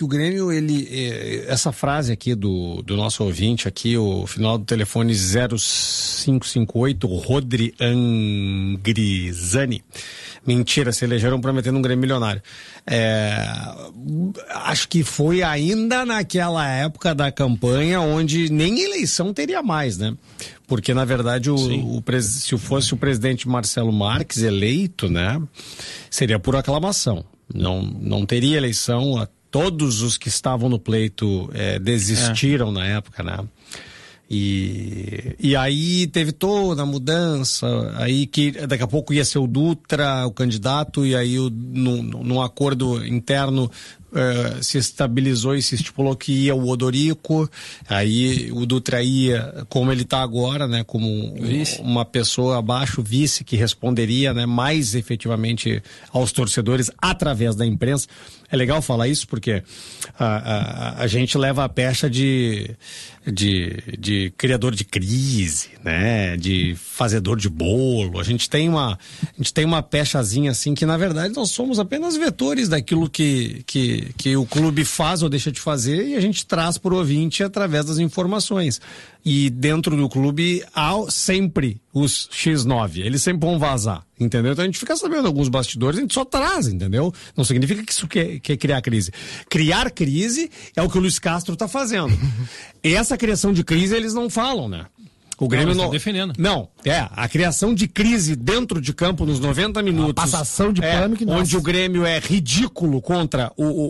[SPEAKER 1] essa frase aqui do nosso ouvinte aqui, o final do telefone 0558, Rodri Angrisani. Mentira, se elegeram prometendo um Grêmio milionário. Acho que foi ainda naquela época da campanha onde nem eleição teria mais, né? Porque, na verdade, se fosse o presidente Marcelo Marques eleito, né? Seria por aclamação. Não teria eleição. Todos os que estavam no pleito desistiram na época, né? E aí teve toda a mudança, aí que daqui a pouco ia ser o Dutra, o candidato, e aí num acordo interno se estabilizou e se estipulou que ia o Odorico, aí o Dutra ia, como ele está agora, né, como uma pessoa abaixo, vice, que responderia, né, mais efetivamente aos torcedores através da imprensa. É legal falar isso porque a gente leva a pecha de criador de crise, né, de fazedor de bolo. A gente tem uma pechazinha assim que, na verdade, nós somos apenas vetores daquilo que o clube faz ou deixa de fazer, e a gente traz para o ouvinte através das informações. E dentro do clube há sempre os X9, eles sempre vão vazar, entendeu? Então a gente fica sabendo alguns bastidores, a gente só traz, entendeu? Não significa que isso quer criar crise. Criar crise é o que o Luiz Castro está fazendo. E essa criação de crise eles não falam, né? O Grêmio não
[SPEAKER 3] defendendo.
[SPEAKER 1] Não, a criação de crise dentro de campo nos 90 minutos. A
[SPEAKER 2] passação de pano que
[SPEAKER 1] onde o Grêmio é ridículo contra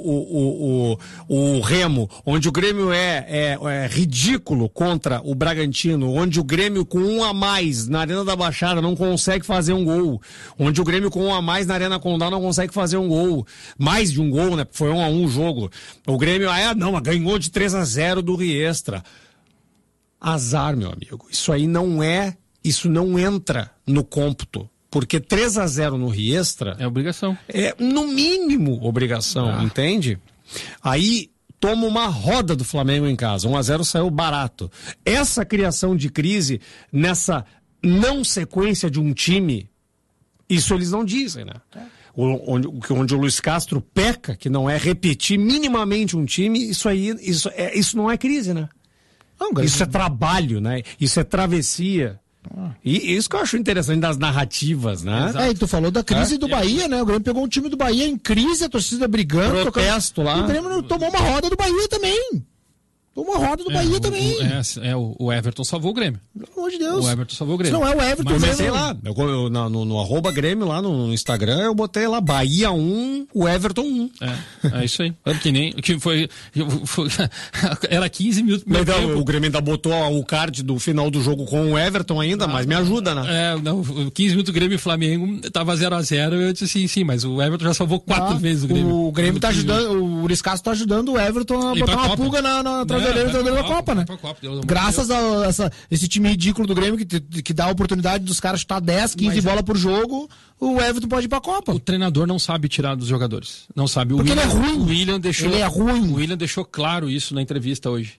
[SPEAKER 1] o Remo, onde o Grêmio é ridículo contra o Bragantino, onde o Grêmio com um a mais na Arena da Baixada não consegue fazer um gol, onde o Grêmio com um a mais na Arena Condá não consegue fazer um gol, mais de um gol, né? Foi 1-1 o jogo. O Grêmio ganhou de 3-0 do Riestra. Azar, meu amigo. Isso não entra no cômputo. Porque 3-0 no Riestra...
[SPEAKER 3] É obrigação.
[SPEAKER 1] É, no mínimo, obrigação, entende? Aí toma uma roda do Flamengo em casa. 1-0 saiu barato. Essa criação de crise, nessa não sequência de um time, isso eles não dizem, né? Onde o Luiz Castro peca, que não é repetir minimamente um time, isso não é crise, né? Isso é trabalho, né? Isso é travessia. E isso que eu acho interessante das narrativas, né?
[SPEAKER 2] E tu falou da crise do Bahia, né? O Grêmio pegou um time do Bahia em crise, a torcida brigando.
[SPEAKER 1] Protesto lá.
[SPEAKER 2] E o Grêmio tomou uma roda do Bahia também. O Everton salvou o Grêmio. amor de Deus.
[SPEAKER 3] O Everton salvou o
[SPEAKER 2] Se
[SPEAKER 3] Grêmio.
[SPEAKER 2] não é o Everton,
[SPEAKER 1] Eu
[SPEAKER 2] o
[SPEAKER 1] comecei
[SPEAKER 2] Grêmio-
[SPEAKER 1] lá, no arroba Grêmio, lá no Instagram, eu botei lá Bahia 1, o Everton 1.
[SPEAKER 3] É isso aí. Que foi era 15 minutos.
[SPEAKER 1] Mas não, o Grêmio ainda botou o card do final do jogo com o Everton ainda, mas me ajuda, né?
[SPEAKER 3] Não, 15 minutos Grêmio e Flamengo tava 0x0. Eu disse sim, mas o Everton já salvou 4 vezes o Grêmio.
[SPEAKER 2] O Grêmio tá ajudando, o Luiz Castro tá ajudando o Everton a
[SPEAKER 3] Ir
[SPEAKER 2] botar
[SPEAKER 3] pra
[SPEAKER 2] uma
[SPEAKER 3] Copa.
[SPEAKER 2] pulga na traseira da Copa, né? Graças a esse time ridículo do Grêmio que dá a oportunidade dos caras chutar 10, 15 bola por jogo, o Everton pode ir pra Copa.
[SPEAKER 3] O treinador não sabe tirar dos jogadores. Não sabe.
[SPEAKER 2] Porque ele é ruim.
[SPEAKER 3] O William deixou,
[SPEAKER 2] Ele é ruim.
[SPEAKER 3] O William deixou claro isso na entrevista hoje.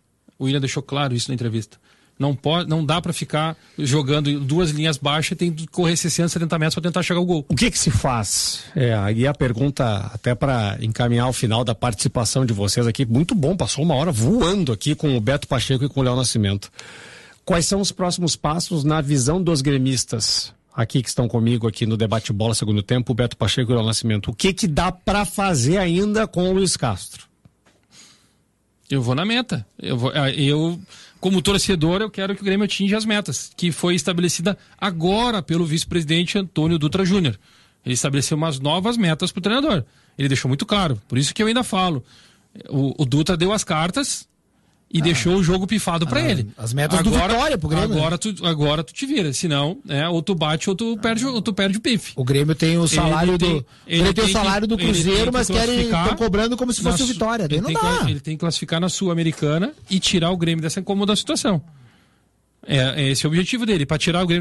[SPEAKER 3] Não dá pra ficar jogando 2 linhas baixas e tem que correr 60, 70 metros pra tentar chegar ao gol.
[SPEAKER 1] O que se faz? Aí a pergunta, até para encaminhar o final da participação de vocês aqui, muito bom, passou uma hora voando aqui com o Beto Pacheco e com o Léo Nascimento. Quais são os próximos passos na visão dos gremistas? Aqui que estão comigo aqui no Debate Bola Segundo Tempo, o Beto Pacheco e o Léo Nascimento. O que dá para fazer ainda com o Luiz Castro?
[SPEAKER 3] Eu vou na meta. Eu, como torcedor, eu quero que o Grêmio atinja as metas, que foi estabelecida agora pelo vice-presidente Antônio Dutra Júnior. Ele estabeleceu umas novas metas para o treinador. Ele deixou muito claro. Por isso que eu ainda falo. O Dutra deu as cartas e deixou o jogo pifado para ele.
[SPEAKER 2] As metas do Vitória pro Grêmio.
[SPEAKER 3] Agora tu te vira. Senão, ou tu bate ou tu perde o pife.
[SPEAKER 2] O Grêmio tem o salário do Cruzeiro, mas estão cobrando como se fosse o Vitória. Daí não dá.
[SPEAKER 3] Ele tem que classificar na Sul-Americana e tirar o Grêmio dessa incômoda situação. Esse é o objetivo dele, para tirar o Grêmio